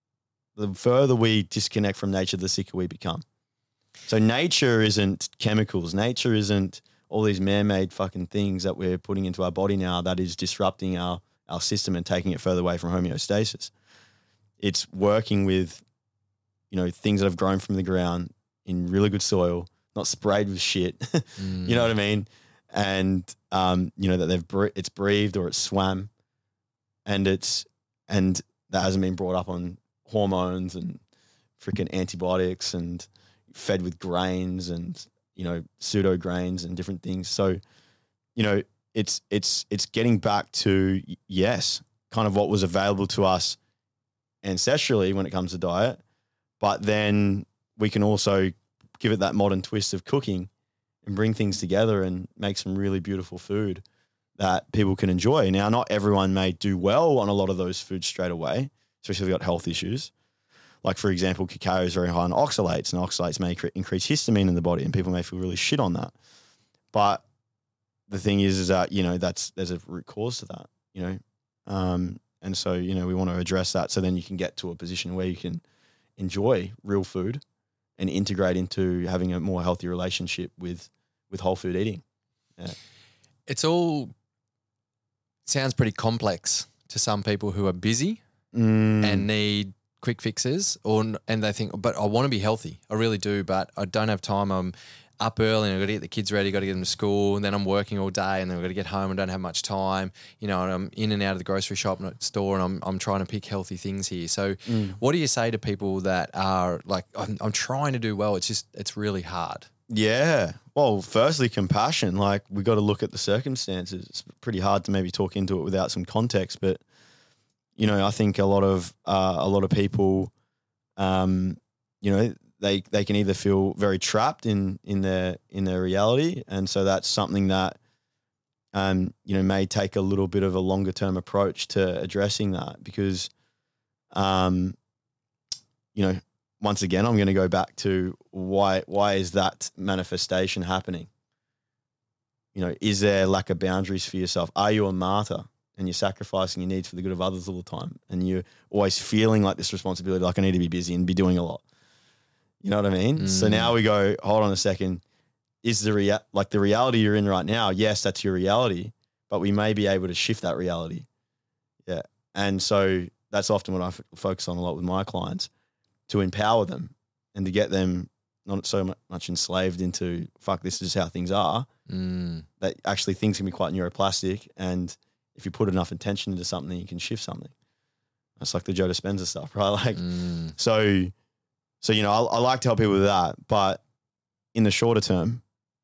The further we disconnect from nature, the sicker we become. So nature isn't chemicals. Nature isn't all these man-made fucking things that we're putting into our body now that is disrupting our, our system and taking it further away from homeostasis. It's working with, you know, things that have grown from the ground in really good soil, not sprayed with shit. mm. You know what I mean? And, um, you know, that they've, bre- it's breathed or it's swam, and it's, and that hasn't been brought up on hormones and freaking antibiotics and fed with grains and, you know, pseudo grains and different things. So, you know, it's, it's, it's getting back to, yes, kind of what was available to us ancestrally when it comes to diet, but then we can also give it that modern twist of cooking and bring things together and make some really beautiful food that people can enjoy. Now, not everyone may do well on a lot of those foods straight away, especially if they've got health issues. Like, for example, cacao is very high on oxalates, and oxalates may cre- increase histamine in the body, and people may feel really shit on that. But the thing is, is that, you know, that's, there's a root cause to that, you know? Um, and so, you know, we want to address that so then you can get to a position where you can enjoy real food and integrate into having a more healthy relationship with, with whole food eating. Yeah. It's all sounds pretty complex to some people who are busy Mm. and need quick fixes, or and they think, but I want to be healthy. I really do, but I don't have time. I'm up early and I've got to get the kids ready, got to get them to school, and then I'm working all day, and then I've got to get home and don't have much time. You know, and I'm in and out of the grocery shop and store, and I'm I'm trying to pick healthy things here. So, Mm. what do you say to people that are like, I'm, I'm trying to do well, it's just it's really hard? Yeah. Well, firstly, compassion. Like, we got to look at the circumstances. It's pretty hard to maybe talk into it without some context, but you know, I think a lot of uh, a lot of people, um, you know, they they can either feel very trapped in in their in their reality, and so that's something that, um, you know, may take a little bit of a longer term approach to addressing that, because, um, you know, once again, I'm going to go back to why why is that manifestation happening? You know, is there lack of boundaries for yourself? Are you a martyr? And you're sacrificing your needs for the good of others all the time, and you're always feeling like this responsibility, like I need to be busy and be doing a lot. You know what I mean? Mm. So now we go, hold on a second. Is the rea- like the reality you're in right now? Yes, that's your reality, but we may be able to shift that reality. Yeah. And so that's often what I f- focus on a lot with my clients, to empower them and to get them not so much enslaved into, fuck, this is how things are, mm. that actually things can be quite neuroplastic, and if you put enough intention into something, you can shift something. That's like the Joe Dispenza stuff, right? Like, mm. so, so, you know, I, I like to help people with that, but in the shorter term,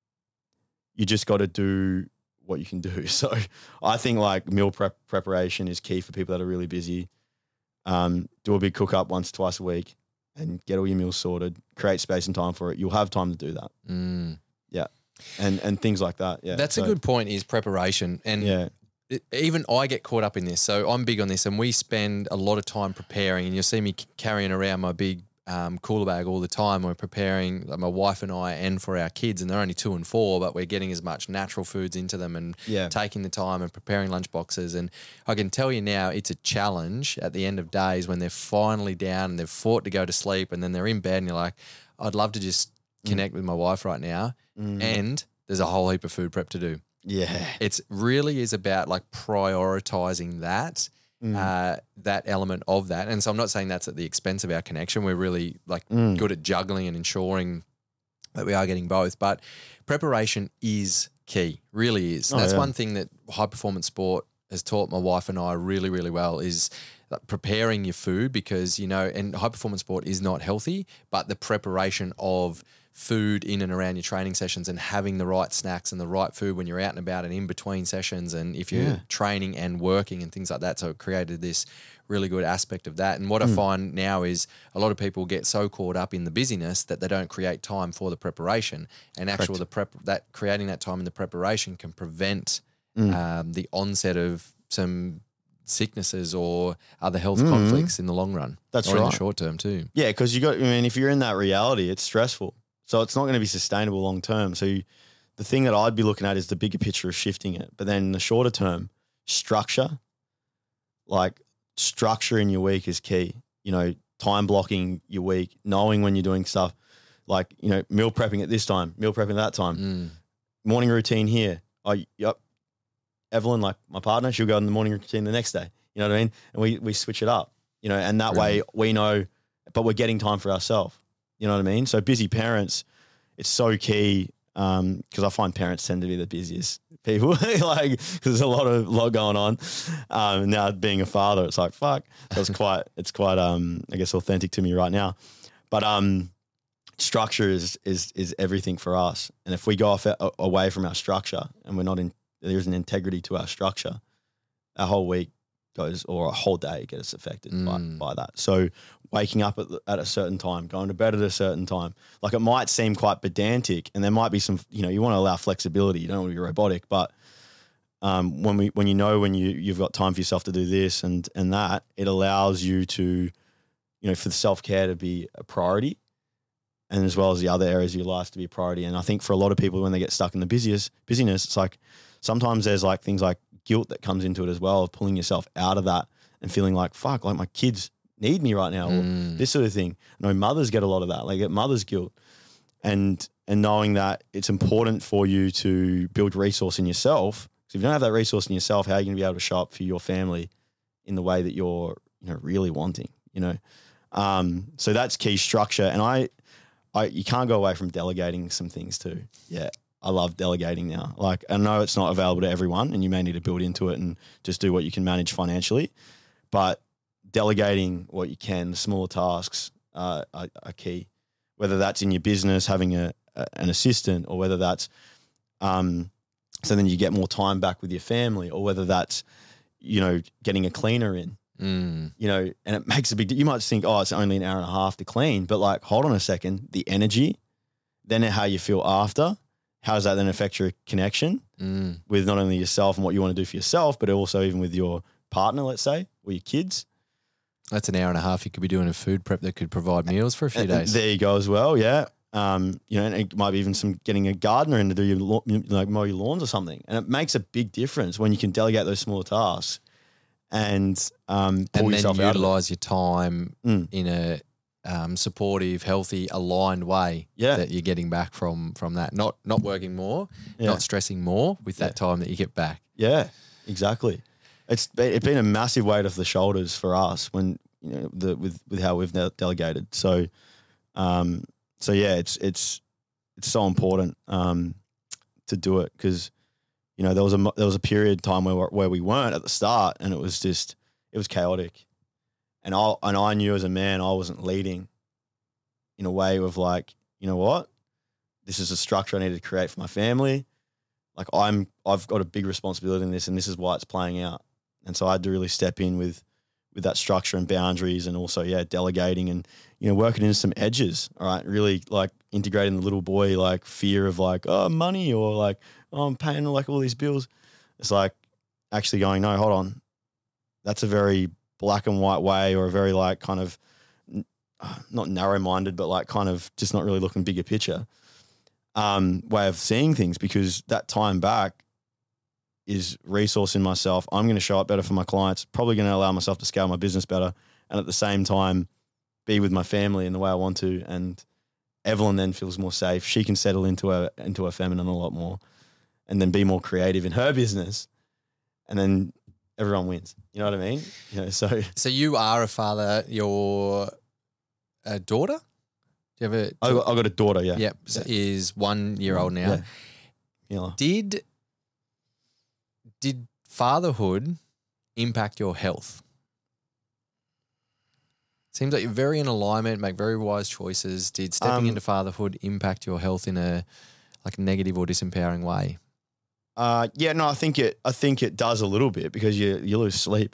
you just got to do what you can do. So I think like meal prep preparation is key for people that are really busy. Um, do a big cook up once, twice a week, and get all your meals sorted, create space and time for it. You'll have time to do that. Mm. Yeah. And, and things like that. Yeah. That's so a good point, is preparation. And yeah. even I get caught up in this. So I'm big on this, and we spend a lot of time preparing, and you'll see me carrying around my big um, cooler bag all the time. We're preparing, like my wife and I, and for our kids, and they're only two and four, but we're getting as much natural foods into them, and yeah. taking the time and preparing lunch boxes. And I can tell you now, it's a challenge at the end of days when they're finally down and they've fought to go to sleep, and then they're in bed and you're like, I'd love to just connect mm. with my wife right now. Mm. And there's a whole heap of food prep to do. Yeah. It's really is about like prioritizing that, mm. uh, that element of that. And so I'm not saying that's at the expense of our connection. We're really like mm. good at juggling and ensuring that we are getting both. But preparation is key, really is. And oh, that's yeah. one thing that high performance sport has taught my wife and I really, really well, is preparing your food, because, you know, and high performance sport is not healthy, but the preparation of food in and around your training sessions, and having the right snacks and the right food when you're out and about and in between sessions, and if you're yeah. training and working and things like that. So it created this really good aspect of that. And what mm. I find now is a lot of people get so caught up in the busyness that they don't create time for the preparation. And actual the prep that creating that time in the preparation can prevent mm. um, the onset of some sicknesses or other health mm. conflicts in the long run. That's or right. in the short term too. Yeah, because you got. I mean, if you're in that reality, it's stressful. So it's not going to be sustainable long term. So you, the thing that I'd be looking at is the bigger picture of shifting it. But then in the shorter term, structure, like structure in your week is key. You know, time blocking your week, knowing when you're doing stuff, like, you know, meal prepping at this time, meal prepping at that time, mm. morning routine here. I, yep. Evelyn, like my partner, she'll go in the morning routine the next day. You know what I mean? And we, we switch it up, you know, and that Brilliant. way we know, but we're getting time for ourselves. You know what I mean? So busy parents, it's so key, um, because I find parents tend to be the busiest people. Like, cause there's a lot of lot going on. Um, now being a father, it's like fuck. So it's quite, it's quite, um, I guess, authentic to me right now. But um, structure is is is everything for us. And if we go off a, away from our structure, and we're not in, there's an integrity to our structure, our whole week goes, or a whole day gets affected mm. by, by that. So waking up at, at a certain time, going to bed at a certain time, like it might seem quite pedantic, and there might be some, you know, you want to allow flexibility. You don't want to be robotic, but um, when we, when you know, when you, you've got time for yourself to do this and, and that, it allows you to, you know, for the self-care to be a priority, and as well as the other areas of your life to be a priority. And I think for a lot of people, when they get stuck in the busiest busyness, it's like, sometimes there's like things like guilt that comes into it as well, of pulling yourself out of that and feeling like, fuck, like my kids need me right now, mm. or this sort of thing. I know mothers get a lot of that. They get mother's guilt, and and knowing that it's important for you to build resource in yourself. So if you don't have that resource in yourself, how are you going to be able to show up for your family in the way that you're, you know, really wanting, you know? Um, so that's key structure. And I, I, you can't go away from delegating some things too. Yeah. I love delegating now. Like, I know it's not available to everyone and you may need to build into it and just do what you can manage financially, but delegating what you can, smaller tasks uh, are, are key, whether that's in your business, having a, a an assistant, or whether that's, um, so then you get more time back with your family, or whether that's, you know, getting a cleaner in, Mm. you know, and it makes a big, you might think, oh, it's only an hour and a half to clean, but like, hold on a second, the energy, then how you feel after, how does that then affect your connection Mm. with not only yourself and what you want to do for yourself, but also even with your partner, let's say, or your kids. That's an hour and a half you could be doing a food prep that could provide meals for a few And days. there you go as well, yeah. Um, you know, and it might be even some getting a gardener in to do your lawn, like mow your lawns or something, and it makes a big difference when you can delegate those smaller tasks and um, pull And then yourself out of it. utilize your time Mm. in a um, supportive, healthy, aligned way Yeah. that you're getting back from from that. Not not working more, Yeah. not stressing more with that time that you get back. Yeah, exactly. It's be- it's been a massive weight off the shoulders for us when you know the with with how we've de- delegated. So, um, so yeah, it's it's it's so important um to do it because you know there was a mo- there was a period of time where where we weren't at the start, and it was just it was chaotic, and I and I knew as a man I wasn't leading in a way of like, you know what, this is a structure I needed to create for my family. Like I'm, I've got a big responsibility in this, and this is why it's playing out. And so I had to really step in with, with that structure and boundaries, and also yeah, delegating and you know working into some edges. All right, really like integrating the little boy like fear of like oh money or like oh, I'm paying like all these bills. It's like actually going no, hold on, that's a very black and white way, or a very like kind of uh, not narrow minded, but like kind of just not really looking bigger picture. Um, way of seeing things, because that time back is resourcing myself. I'm going to show up better for my clients, probably going to allow myself to scale my business better, and at the same time be with my family in the way I want to. And Evelyn then feels more safe. She can settle into her into her feminine a lot more, and then be more creative in her business, and then everyone wins. You know what I mean? You know, so So you are a father. You're a daughter. Do you have a? I got, I got a daughter. Yeah. Yep. So is one year old now. Yeah. Yeah. Did did fatherhood impact your health? Seems like you're very in alignment, make very wise choices. Did stepping Um, into fatherhood impact your health in a like negative or disempowering way? Uh, yeah, no, I think it. I think it does a little bit because you you lose sleep.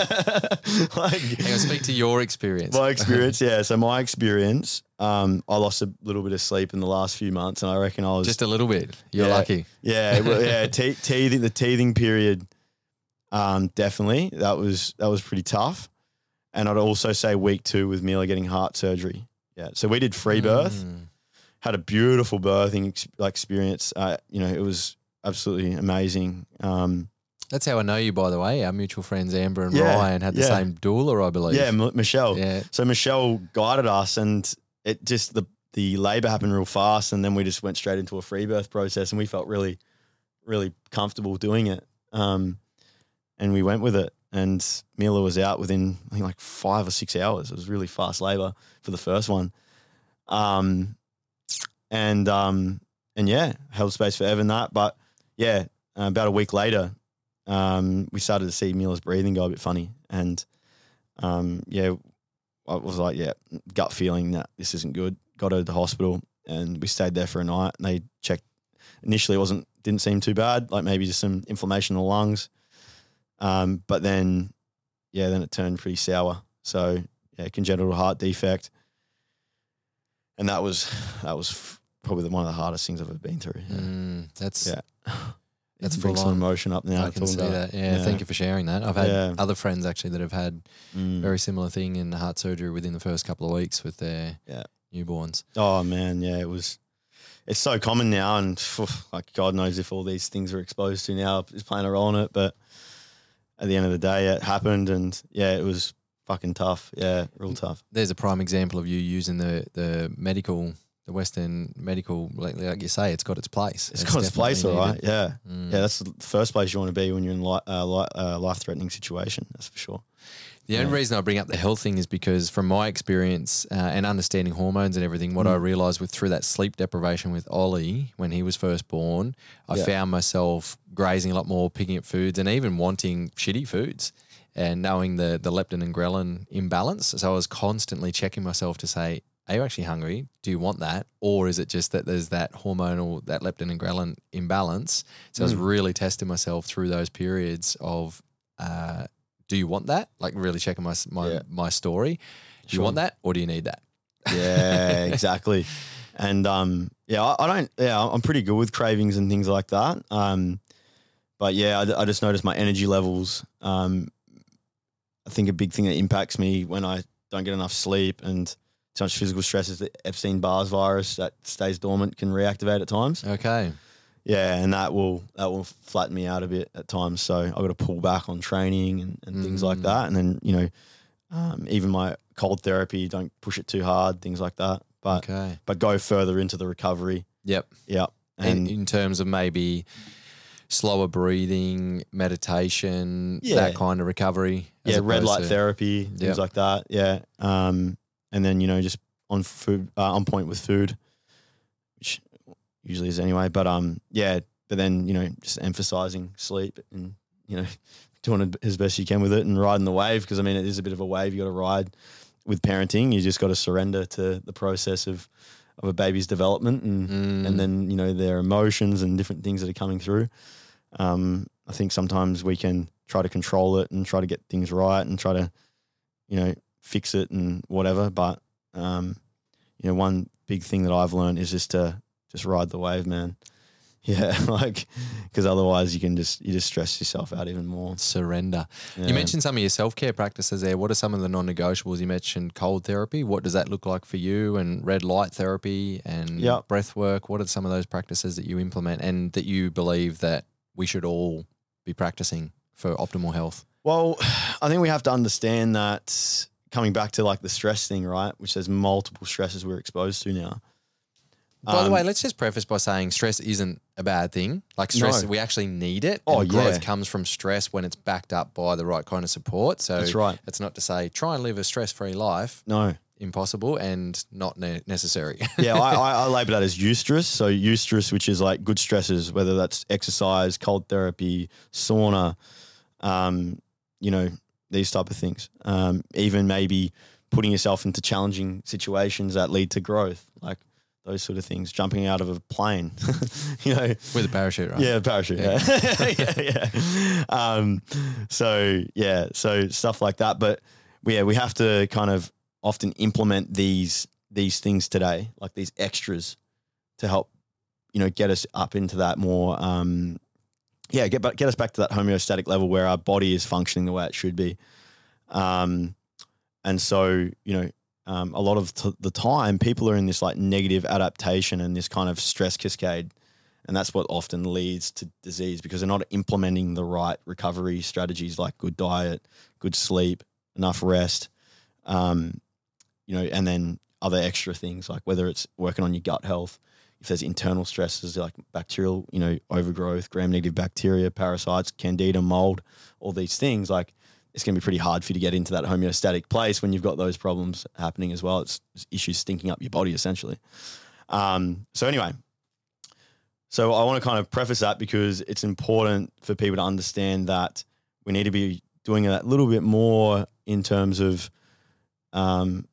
like, Hang on, speak to your experience. my experience, yeah. So my experience, um, I lost a little bit of sleep in the last few months, and I reckon I was Just a little bit. You're yeah, lucky. Yeah, well, yeah. Te- teething, the teething period, um, definitely that was that was pretty tough. And I'd also say week two with Mila getting heart surgery. Yeah, so we did free birth, Mm. had a beautiful birthing ex- like experience. Uh, you know, it was absolutely amazing. Um, That's how I know you, by the way. Our mutual friends Amber and Yeah, Ryan had the yeah. same doula, I believe. yeah, M- Michelle. Yeah. So Michelle guided us, and it just the the labour happened real fast, and then we just went straight into a free birth process, and we felt really, really comfortable doing it. Um, and we went with it, and Mila was out within I think like five or six hours. It was really fast labour for the first one. Um, and um, and yeah, held space for Evan that, but yeah, uh, about a week later, um, we started to see Mila's breathing go a bit funny, and um, yeah, I was like, yeah, gut feeling that this isn't good. Got her to the hospital, and we stayed there for a night. And they checked. Initially, it wasn't didn't seem too bad, like maybe just some inflammation in the lungs. Um, but then, yeah, then it turned pretty sour. So yeah, congenital heart defect, and that was that was f- probably the, one of the hardest things I've ever been through. Yeah, Mm, that's yeah. That's It brings full some on. emotion up now. I can talking see about that. it. Yeah, thank you for sharing that. I've had Yeah. other friends actually that have had Mm. very similar thing in heart surgery within the first couple of weeks with their Yeah. newborns. Oh man, yeah, it was. It's so common now, and phew, like God knows if all these things we're exposed to now is playing a role in it. But at the end of the day, it happened, and yeah, it was fucking tough. Yeah, real tough. There's a prime example of you using the the medical the Western medical, like, like you say, it's got its place. It's, it's got its place, all right. Yeah. Mm. Yeah, that's the first place you want to be when you're in li- uh, li- uh, life-threatening situation, that's for sure. The yeah. only reason I bring up the health thing is because from my experience uh, and understanding hormones and everything, what mm. I realised with through that sleep deprivation with Ollie when he was first born, I yeah. found myself grazing a lot more, picking up foods and even wanting shitty foods and knowing the, the leptin and ghrelin imbalance. So I was constantly checking myself to say, are you actually hungry? Do you want that? Or is it just that there's that hormonal, that leptin and ghrelin imbalance? So mm. I was really testing myself through those periods of, uh, do you want that? Like really checking my my, yeah. my story. Do sure. you want that or do you need that? Yeah, exactly. And um, yeah, I, I don't. Yeah, I'm pretty good with cravings and things like that. Um, but yeah, I, I just noticed my energy levels. Um, I think a big thing that impacts me when I don't get enough sleep and too much physical stress is the Epstein-Barr virus that stays dormant can reactivate at times. Okay. Yeah, and that will that will flatten me out a bit at times. So I've got to pull back on training and, and mm. things like that. And then, you know, um, even my cold therapy, don't push it too hard, things like that. But okay. but go further into the recovery. Yep. Yep. And in, in terms of maybe slower breathing, meditation, yeah. that kind of recovery. Yeah, red light to, therapy, things yep. like that. Yeah. Um, and then, you know, just on food, uh, on point with food, which usually is anyway, but um, yeah, but then, you know, just emphasizing sleep and, you know, doing as best you can with it and riding the wave. Cause I mean, it is a bit of a wave you got to ride with parenting. You just got to surrender to the process of, of a baby's development and, mm. and then, you know, their emotions and different things that are coming through. Um, I think sometimes we can try to control it and try to get things right and try to, you know, fix it and whatever. But, um, you know, one big thing that I've learned is just to, just ride the wave, man. Yeah, like, because otherwise you can just, you just stress yourself out even more. Surrender. Yeah. You mentioned some of your self-care practices there. What are some of the non-negotiables? You mentioned cold therapy. What does that look like for you? And red light therapy and yep. breath work. What are some of those practices that you implement and that you believe that we should all be practicing for optimal health? Well, I think we have to understand that coming back to like the stress thing, right? Which there's multiple stresses we're exposed to now. By um, the way, let's just preface by saying stress isn't a bad thing. Like stress, no. we actually need it. Oh, and yeah. growth comes from stress when it's backed up by the right kind of support. So that's right. It's not to say try and live a stress-free life. No. Impossible and not ne- necessary. yeah, I, I, I label that as eustress. So eustress, which is like good stresses, whether that's exercise, cold therapy, sauna, um, you know, these type of things. Um, even maybe putting yourself into challenging situations that lead to growth, like those sort of things, jumping out of a plane, you know. With a parachute, right? Yeah, parachute, yeah. yeah, yeah. Um, so, yeah, so stuff like that. But, yeah, we have to kind of often implement these these things today, like these extras to help, you know, get us up into that more, um, yeah, get, get us back to that homeostatic level where our body is functioning the way it should be. Um, and so, you know, Um, a lot of t- the time people are in this like negative adaptation and this kind of stress cascade. And that's what often leads to disease because they're not implementing the right recovery strategies like good diet, good sleep, enough rest, um, you know, and then other extra things like whether it's working on your gut health, if there's internal stresses like bacterial, you know, overgrowth, gram-negative bacteria, parasites, candida, mold, all these things, like it's going to be pretty hard for you to get into that homeostatic place when you've got those problems happening as well. It's, it's issues stinking up your body essentially. Um, so anyway, so I want to kind of preface that because it's important for people to understand that we need to be doing that little bit more in terms of, um,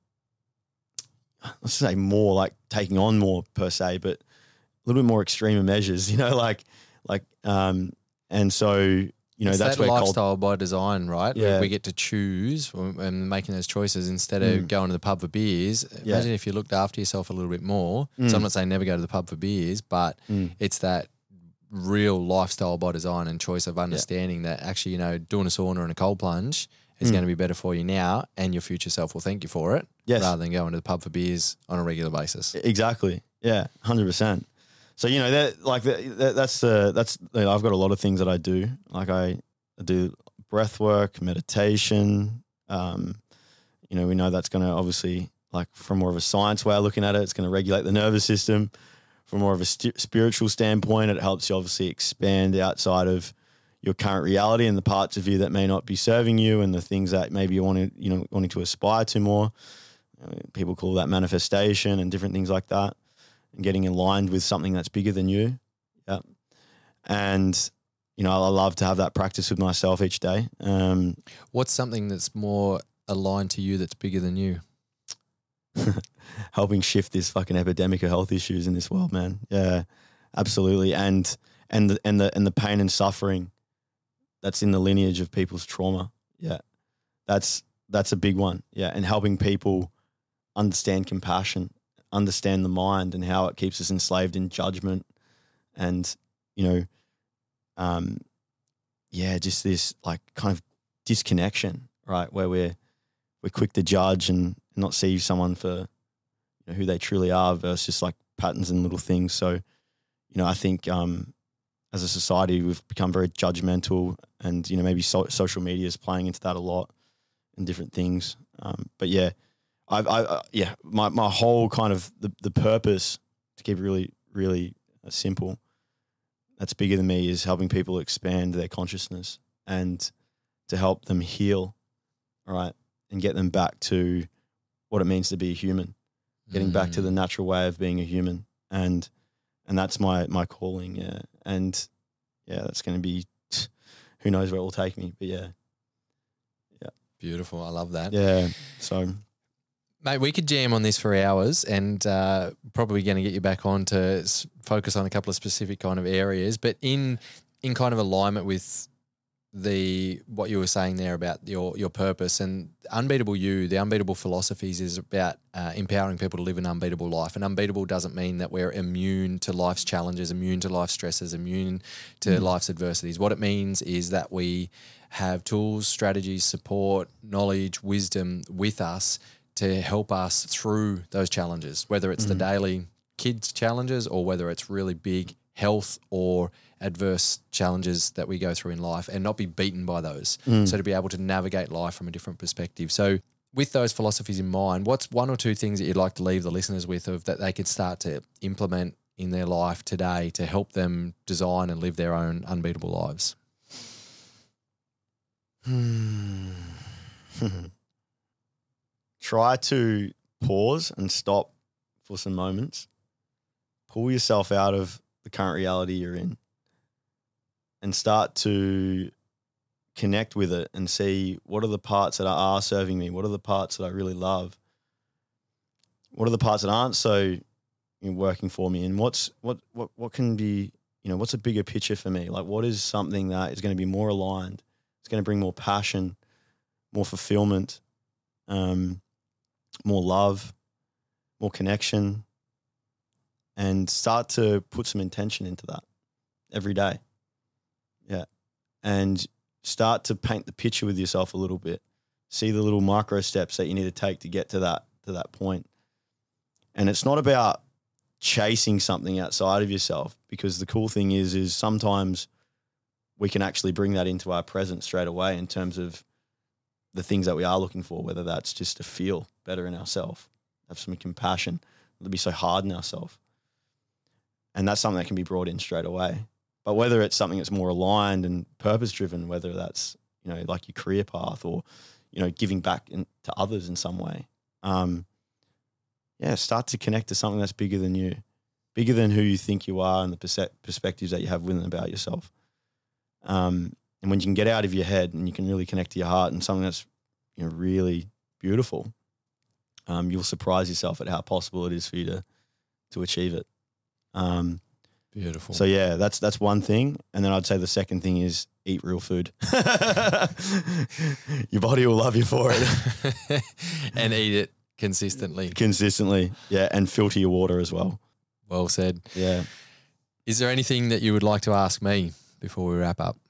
let's say more like taking on more per se, but a little bit more extreme measures, you know, like, like, um, and so, you know, it's that's that where lifestyle cold... by design, right? Yeah. We, we get to choose and making those choices instead of mm. going to the pub for beers. Yeah. Imagine if you looked after yourself a little bit more. Mm. So I'm not saying never go to the pub for beers, but mm. it's that real lifestyle by design and choice of understanding yeah. that actually, you know, doing a sauna and a cold plunge is mm. going to be better for you now and your future self will thank you for it yes. rather than going to the pub for beers on a regular basis. Exactly. Yeah, one hundred percent. So, you know, that like that, that, that's the, that's, you know, I've got a lot of things that I do. Like I, I do breath work, meditation. Um, you know, we know that's going to obviously like from more of a science way of looking at it, it's going to regulate the nervous system. From more of a st- spiritual standpoint, it helps you obviously expand outside of your current reality and the parts of you that may not be serving you, and the things that maybe you want to, you know, wanting to aspire to more. You know, people call that manifestation and different things like that, and getting aligned with something that's bigger than you. Yeah. And, you know, I love to have that practice with myself each day. Um, What's something that's more aligned to you that's bigger than you? Helping shift this fucking epidemic of health issues in this world, man. Yeah, absolutely. And and the and the and the pain and suffering that's in the lineage of people's trauma. Yeah. That's that's a big one. Yeah. And helping people understand compassion, understand the mind and how it keeps us enslaved in judgment and, you know, um yeah, just this like kind of disconnection, right? Where we're we're quick to judge and not see someone for, you know, who they truly are versus just like patterns and little things. So, you know, I think um, as a society, we've become very judgmental, and, you know, maybe so- social media is playing into that a lot and different things. Um, but yeah, I, I, uh, yeah, my, my whole kind of the, the purpose, to keep it really, really uh, simple, that's bigger than me, is helping people expand their consciousness and to help them heal, right, and get them back to what it means to be a human, getting mm. back to the natural way of being a human. And, and that's my, my calling. Yeah. And yeah, that's going to be, who knows where it will take me, but yeah. Yeah. Beautiful. I love that. Yeah. So mate, we could jam on this for hours, and uh, probably going to get you back on to s- focus on a couple of specific kind of areas, but in, in kind of alignment with the what you were saying there about your your purpose and Unbeatable You, the Unbeatable Philosophies is about uh, empowering people to live an unbeatable life. And unbeatable doesn't mean that we're immune to life's challenges, immune to life's stresses, immune to mm. life's adversities. What it means is that we have tools, strategies, support, knowledge, wisdom with us to help us through those challenges, whether it's mm. the daily kids challenges or whether it's really big health or adverse challenges that we go through in life, and not be beaten by those. Mm. So to be able to navigate life from a different perspective. So with those philosophies in mind, what's one or two things that you'd like to leave the listeners with of that they could start to implement in their life today to help them design and live their own unbeatable lives? Hmm. Try to pause and stop for some moments. Pull yourself out of the current reality you're in and start to connect with it and see what are the parts that are serving me, what are the parts that I really love, what are the parts that aren't so, you know, working for me, and what's what what what can be, you know, what's a bigger picture for me? Like, what is something that is going to be more aligned? It's going to bring more passion, more fulfillment, um, more love, more connection, and start to put some intention into that every day. Yeah. And start to paint the picture with yourself a little bit. See the little micro steps that you need to take to get to that, to that point. And it's not about chasing something outside of yourself, because the cool thing is, is sometimes we can actually bring that into our present straight away in terms of the things that we are looking for, whether that's just to feel better in ourselves, have some compassion, not to be so hard on ourselves. And that's something that can be brought in straight away. But whether it's something that's more aligned and purpose-driven, whether that's, you know, like your career path or, you know, giving back in, to others in some way, um, yeah, start to connect to something that's bigger than you, bigger than who you think you are and the perse- perspectives that you have within about yourself. Um, and when you can get out of your head and you can really connect to your heart and something that's, you know, really beautiful, um, you'll surprise yourself at how possible it is for you to to achieve it. Um, Beautiful. So yeah, that's that's one thing, and then I'd say the second thing is eat real food. Your body will love you for it, and eat it consistently. Consistently, yeah, and filter your water as well. Well said. Yeah. Is there anything that you would like to ask me before we wrap up?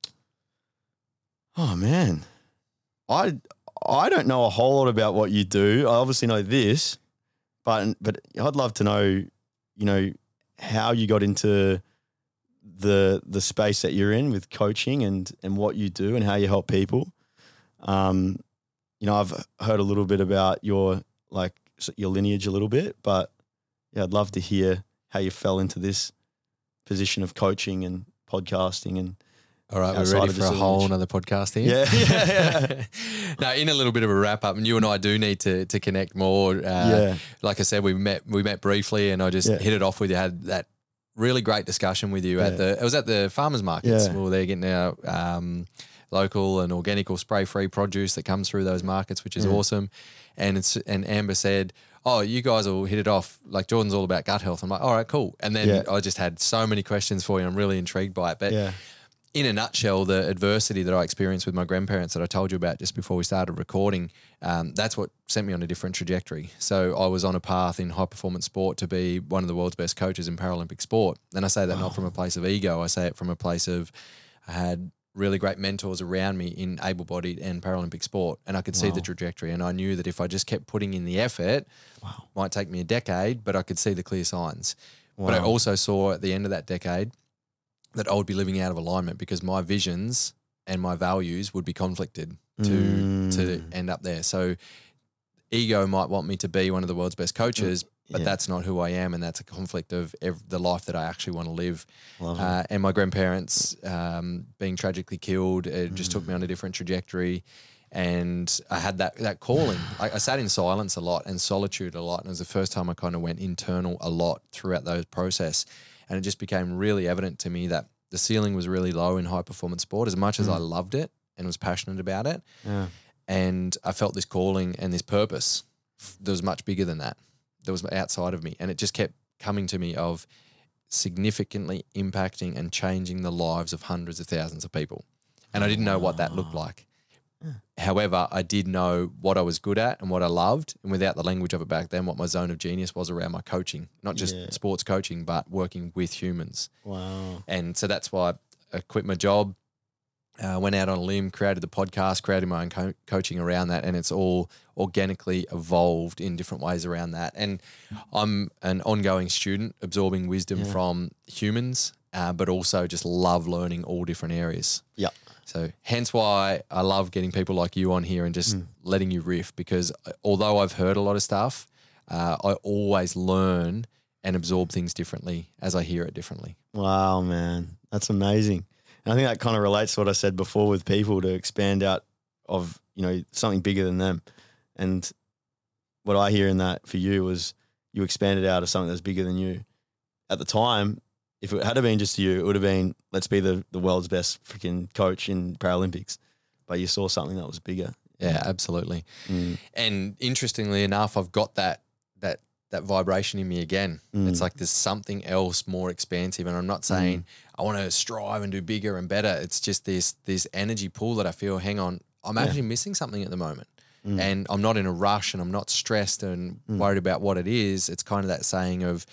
Oh man, I I don't know a whole lot about what you do. I obviously know this, but but I'd love to know, you know, how you got into the the space that you're in with coaching and and what you do and how you help people. Um, you know, I've heard a little bit about your like your lineage a little bit, but yeah, I'd love to hear how you fell into this position of coaching and podcasting and. All right, we're ready for a whole nother podcast here. Yeah, yeah, yeah. Now, in a little bit of a wrap up, and you and I do need to to connect more. Uh, yeah. Like I said, we met we met briefly, and I just Yeah. hit it off with you. Had that really great discussion with you Yeah. at the. It was at the farmers markets. Yeah. Well, they're getting our um, local and organic or spray free produce that comes through those markets, which is Yeah. awesome. And it's and Amber said, "Oh, you guys will hit it off. Like Jordan's all about gut health." I'm like, "All right, cool." And then Yeah. I just had so many questions for you. I'm really intrigued by it, but. Yeah. In a nutshell, the adversity that I experienced with my grandparents that I told you about just before we started recording, um, that's what sent me on a different trajectory. So I was on a path in high performance sport to be one of the world's best coaches in Paralympic sport. And I say that Wow. not from a place of ego. I say it from a place of I had really great mentors around me in able-bodied and Paralympic sport, and I could see Wow. the trajectory. And I knew that if I just kept putting in the effort, Wow. might take me a decade, but I could see the clear signs. But I Wow. also saw at the end of that decade that I would be living out of alignment because my visions and my values would be conflicted to Mm. to end up there. So ego might want me to be one of the world's best coaches, but Yeah. that's not who I am, and that's a conflict of ev- the life that I actually want to live. Love it. Uh, and my grandparents um, being tragically killed, it just took me on a different trajectory. And I had that that calling. I, I sat in silence a lot and solitude a lot. And it was the first time I kind of went internal a lot throughout those process. And it just became really evident to me that the ceiling was really low in high performance sport as much as I loved it and was passionate about it. Yeah. And I felt this calling and this purpose that was much bigger than that. That was outside of me. And it just kept coming to me of significantly impacting and changing the lives of hundreds of thousands of people. And I didn't know what that looked like. However, I did know what I was good at and what I loved, and without the language of it back then, what my zone of genius was around my coaching, not just Yeah. sports coaching, but working with humans. Wow. And so that's why I quit my job, uh, went out on a limb, created the podcast, created my own co- coaching around that, and it's all organically evolved in different ways around that. And I'm an ongoing student, absorbing wisdom Yeah. from humans, uh, but also just love learning all different areas. Yep. So hence why I love getting people like you on here and just Mm. letting you riff, because although I've heard a lot of stuff, uh, I always learn and absorb things differently as I hear it differently. Wow, man. That's amazing. And I think that kind of relates to what I said before with people to expand out of, you know, something bigger than them. And what I hear in that for you was you expanded out of something that's bigger than you. At the time, if it had been just you, it would have been, let's be the, the world's best freaking coach in Paralympics. But you saw something that was bigger. Yeah, absolutely. Mm. And interestingly enough, I've got that that that vibration in me again. Mm. It's like there's something else more expansive. And I'm not saying I want to strive and do bigger and better. It's just this this energy pool that I feel, hang on, I'm Yeah. actually missing something at the moment. Mm. And I'm not in a rush and I'm not stressed and Mm. worried about what it is. It's kind of that saying of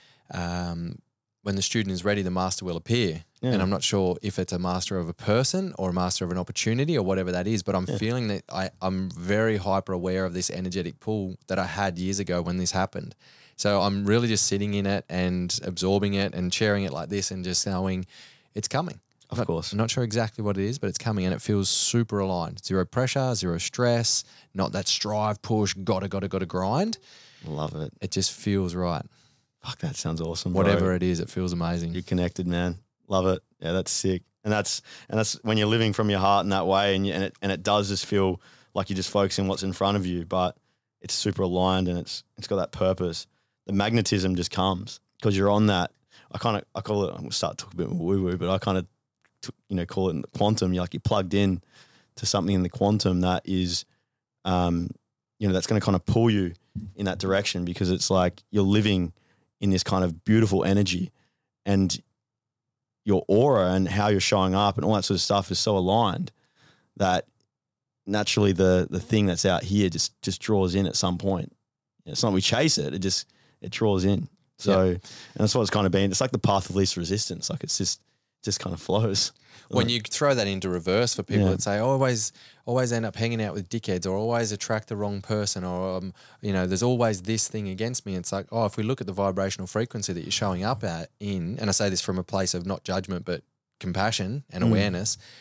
um, when the student is ready, the master will appear. Yeah. And I'm not sure if it's a master of a person or a master of an opportunity or whatever that is, but I'm Yeah. feeling that I, I'm very hyper aware of this energetic pull that I had years ago when this happened. So I'm really just sitting in it and absorbing it and sharing it like this and just knowing it's coming. Of Not- course. I'm not sure exactly what it is, but it's coming and it feels super aligned. Zero pressure, zero stress, not that strive, push, gotta, gotta, gotta grind. Love it. It just feels right. Fuck, that sounds awesome. bro. Whatever it is, it feels amazing. You're connected, man. Love it. Yeah, that's sick. And that's and that's when you're living from your heart in that way, and you, and it and it does just feel like you're just focusing what's in front of you, but it's super aligned and it's it's got that purpose. The magnetism just comes because you're on that. I kind of I call it. We'll start talking a bit woo woo, but I kind of you know call it in the quantum. You're like you're plugged in to something in the quantum that is, um, you know, that's going to kind of pull you in that direction because it's like you're living in this kind of beautiful energy, and your aura and how you're showing up and all that sort of stuff is so aligned that naturally the the thing that's out here just just draws in at some point. It's not we chase it; it just it draws in. So, Yeah. and that's what it's kind of been. It's like the path of least resistance. Like it's just just kind of flows. When you throw that into reverse for people Yeah. that say, always, always end up hanging out with dickheads or always attract the wrong person or, um, you know, there's always this thing against me. It's like, oh, if we look at the vibrational frequency that you're showing up at in, and I say this from a place of not judgment, but compassion and Mm. awareness,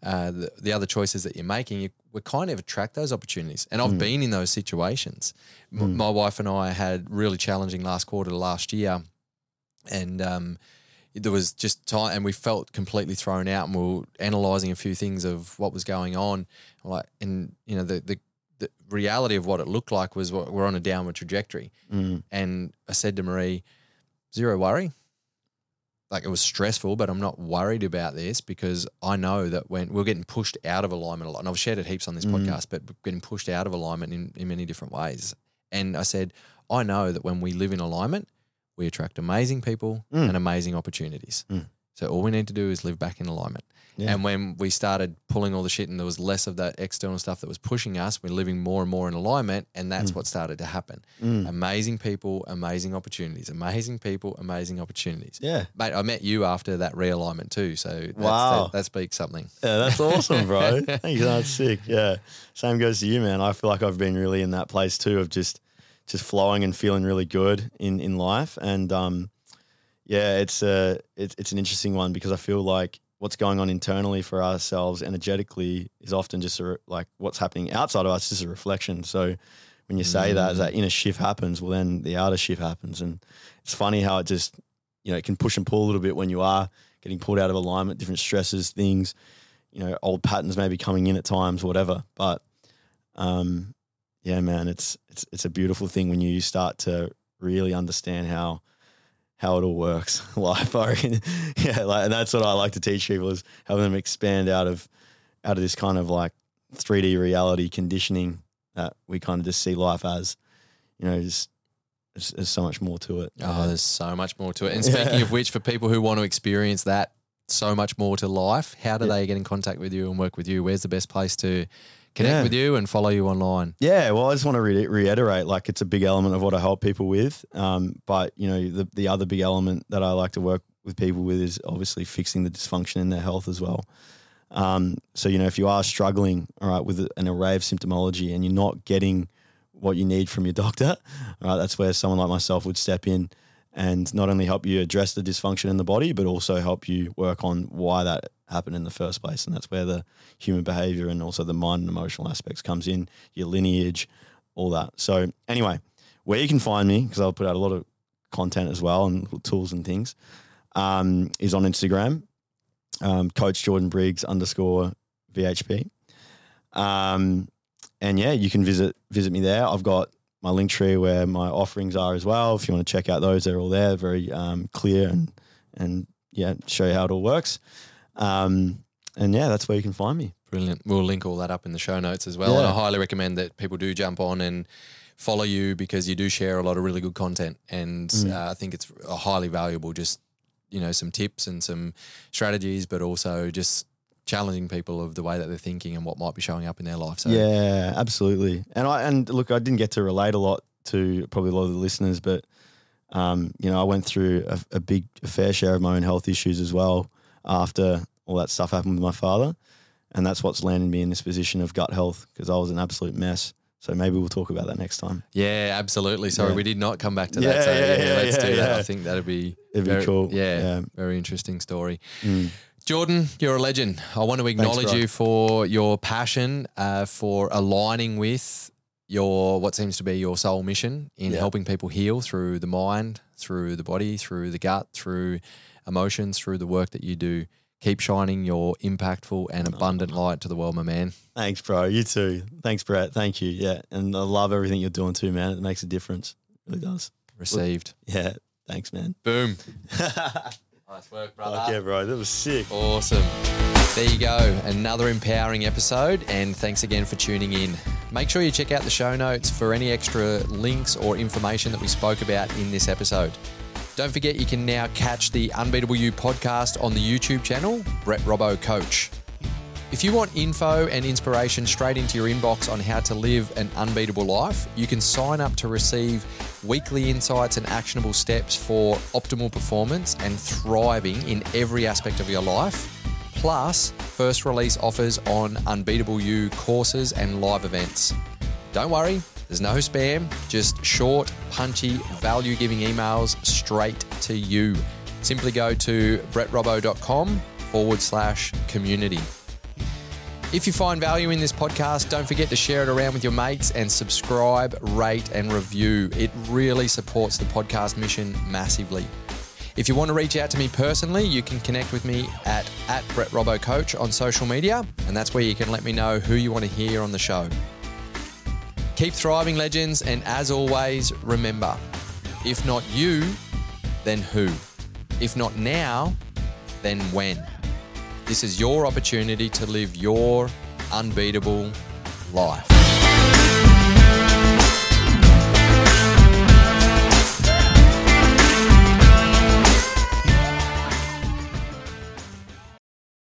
uh, the, the other choices that you're making, you we kind of attract those opportunities. And I've mm. been in those situations. Mm. M- my wife and I had really challenging last quarter last year, and um, there was just time, and we felt completely thrown out, and we were analysing a few things of what was going on. Like, and you know, the the, the reality of what it looked like was we're on a downward trajectory. Mm. And I said to Marie, zero worry. Like, it was stressful, but I'm not worried about this because I know that when we're getting pushed out of alignment a lot, and I've shared it heaps on this mm. podcast, but we're getting pushed out of alignment in, in many different ways. And I said, I know that when we live in alignment, we attract amazing people mm. and amazing opportunities. Mm. So all we need to do is live back in alignment. Yeah. And when we started pulling all the shit and there was less of that external stuff that was pushing us, we're living more and more in alignment, and that's mm. what started to happen. Mm. Amazing people, amazing opportunities. Amazing people, amazing opportunities. Yeah. Mate, I met you after that realignment too, so that's, wow. that, that speaks something. Yeah, that's awesome, bro. Thanks, that's sick. Yeah. Same goes to you, man. I feel like I've been really in that place too of just just flowing and feeling really good in, in life. And um, yeah, it's, a, it's, it's an interesting one because I feel like what's going on internally for ourselves energetically is often just a re- like what's happening outside of us is just a reflection. So when you say mm. that, as that inner shift happens, well, then the outer shift happens. And it's funny how it just, you know, it can push and pull a little bit when you are getting pulled out of alignment, different stresses, things, you know, old patterns maybe coming in at times, whatever. But um, yeah, man, it's, it's, it's a beautiful thing when you start to really understand how, how it all works, life. I reckon. Yeah, like, and that's what I like to teach people is having them expand out of out of this kind of like three D reality conditioning that we kind of just see life as. You know, just there's, there's so much more to it. Oh, there's so much more to it. And speaking yeah. of which, for people who want to experience that so much more to life, how do yeah. they get in contact with you and work with you? Where's the best place to connect yeah. with you and follow you online? Yeah, well, I just want to re- reiterate, like it's a big element of what I help people with. Um, but, you know, the, the other big element that I like to work with people with is obviously fixing the dysfunction in their health as well. Um, so, you know, if you are struggling, all right, with an array of symptomology and you're not getting what you need from your doctor, all right, that's where someone like myself would step in and not only help you address the dysfunction in the body, but also help you work on why that happened in the first place. And that's where the human behavior and also the mind and emotional aspects comes in, your lineage, all that. So anyway, where you can find me, because I'll put out a lot of content as well and tools and things, um, is on Instagram, um, Coach Jordan Briggs underscore V H P. Um, and yeah, you can visit visit me there. I've got my link tree where my offerings are as well. If you want to check out those, they're all there, very um, clear and and yeah, show you how it all works. Um, and yeah, that's where you can find me. Brilliant. We'll link all that up in the show notes as well. Yeah. And I highly recommend that people do jump on and follow you because you do share a lot of really good content. And mm. uh, I think it's highly valuable, just, you know, some tips and some strategies, but also just challenging people of the way that they're thinking and what might be showing up in their life. So yeah, absolutely. And I, and look, I didn't get to relate a lot to probably a lot of the listeners, but um, you know, I went through a, a big, a fair share of my own health issues as well after all that stuff happened with my father. And that's what's landed me in this position of gut health because I was an absolute mess. So maybe we'll talk about that next time. Yeah, absolutely. Sorry, yeah. we did not come back to that. Yeah, so yeah, yeah, let's yeah, do yeah. that. I think that'd be, It'd very, be cool. Yeah, yeah, very interesting story. Mm. Jordan, you're a legend. I want to acknowledge Thanks, you for your passion, uh, for aligning with your what seems to be your soul mission in yeah. helping people heal through the mind, through the body, through the gut, through emotions, through the work that you do. Keep shining your impactful and abundant light to the world, my man. Thanks, bro. You too. Thanks, Brett. Thank you. Yeah. And I love everything you're doing too, man. It makes a difference. It really does. Received. Yeah. Thanks, man. Boom. Nice work, brother. Okay, bro. That was sick. Awesome. There you go. Another empowering episode. And thanks again for tuning in. Make sure you check out the show notes for any extra links or information that we spoke about in this episode. Don't forget you can now catch the Unbeatable You podcast on the YouTube channel, Brett Robbo Coach. If you want info and inspiration straight into your inbox on how to live an unbeatable life, you can sign up to receive weekly insights and actionable steps for optimal performance and thriving in every aspect of your life, plus first release offers on Unbeatable You courses and live events. Don't worry. There's no spam, just short, punchy, value-giving emails straight to you. Simply go to brettrobbo.com forward slash community. If you find value in this podcast, don't forget to share it around with your mates and subscribe, rate, and review. It really supports the podcast mission massively. If you want to reach out to me personally, you can connect with me at, at Brett Robbo Coach on social media, and that's where you can let me know who you want to hear on the show. Keep thriving, legends, and as always, remember, if not you, then who? If not now, then when? This is your opportunity to live your unbeatable life.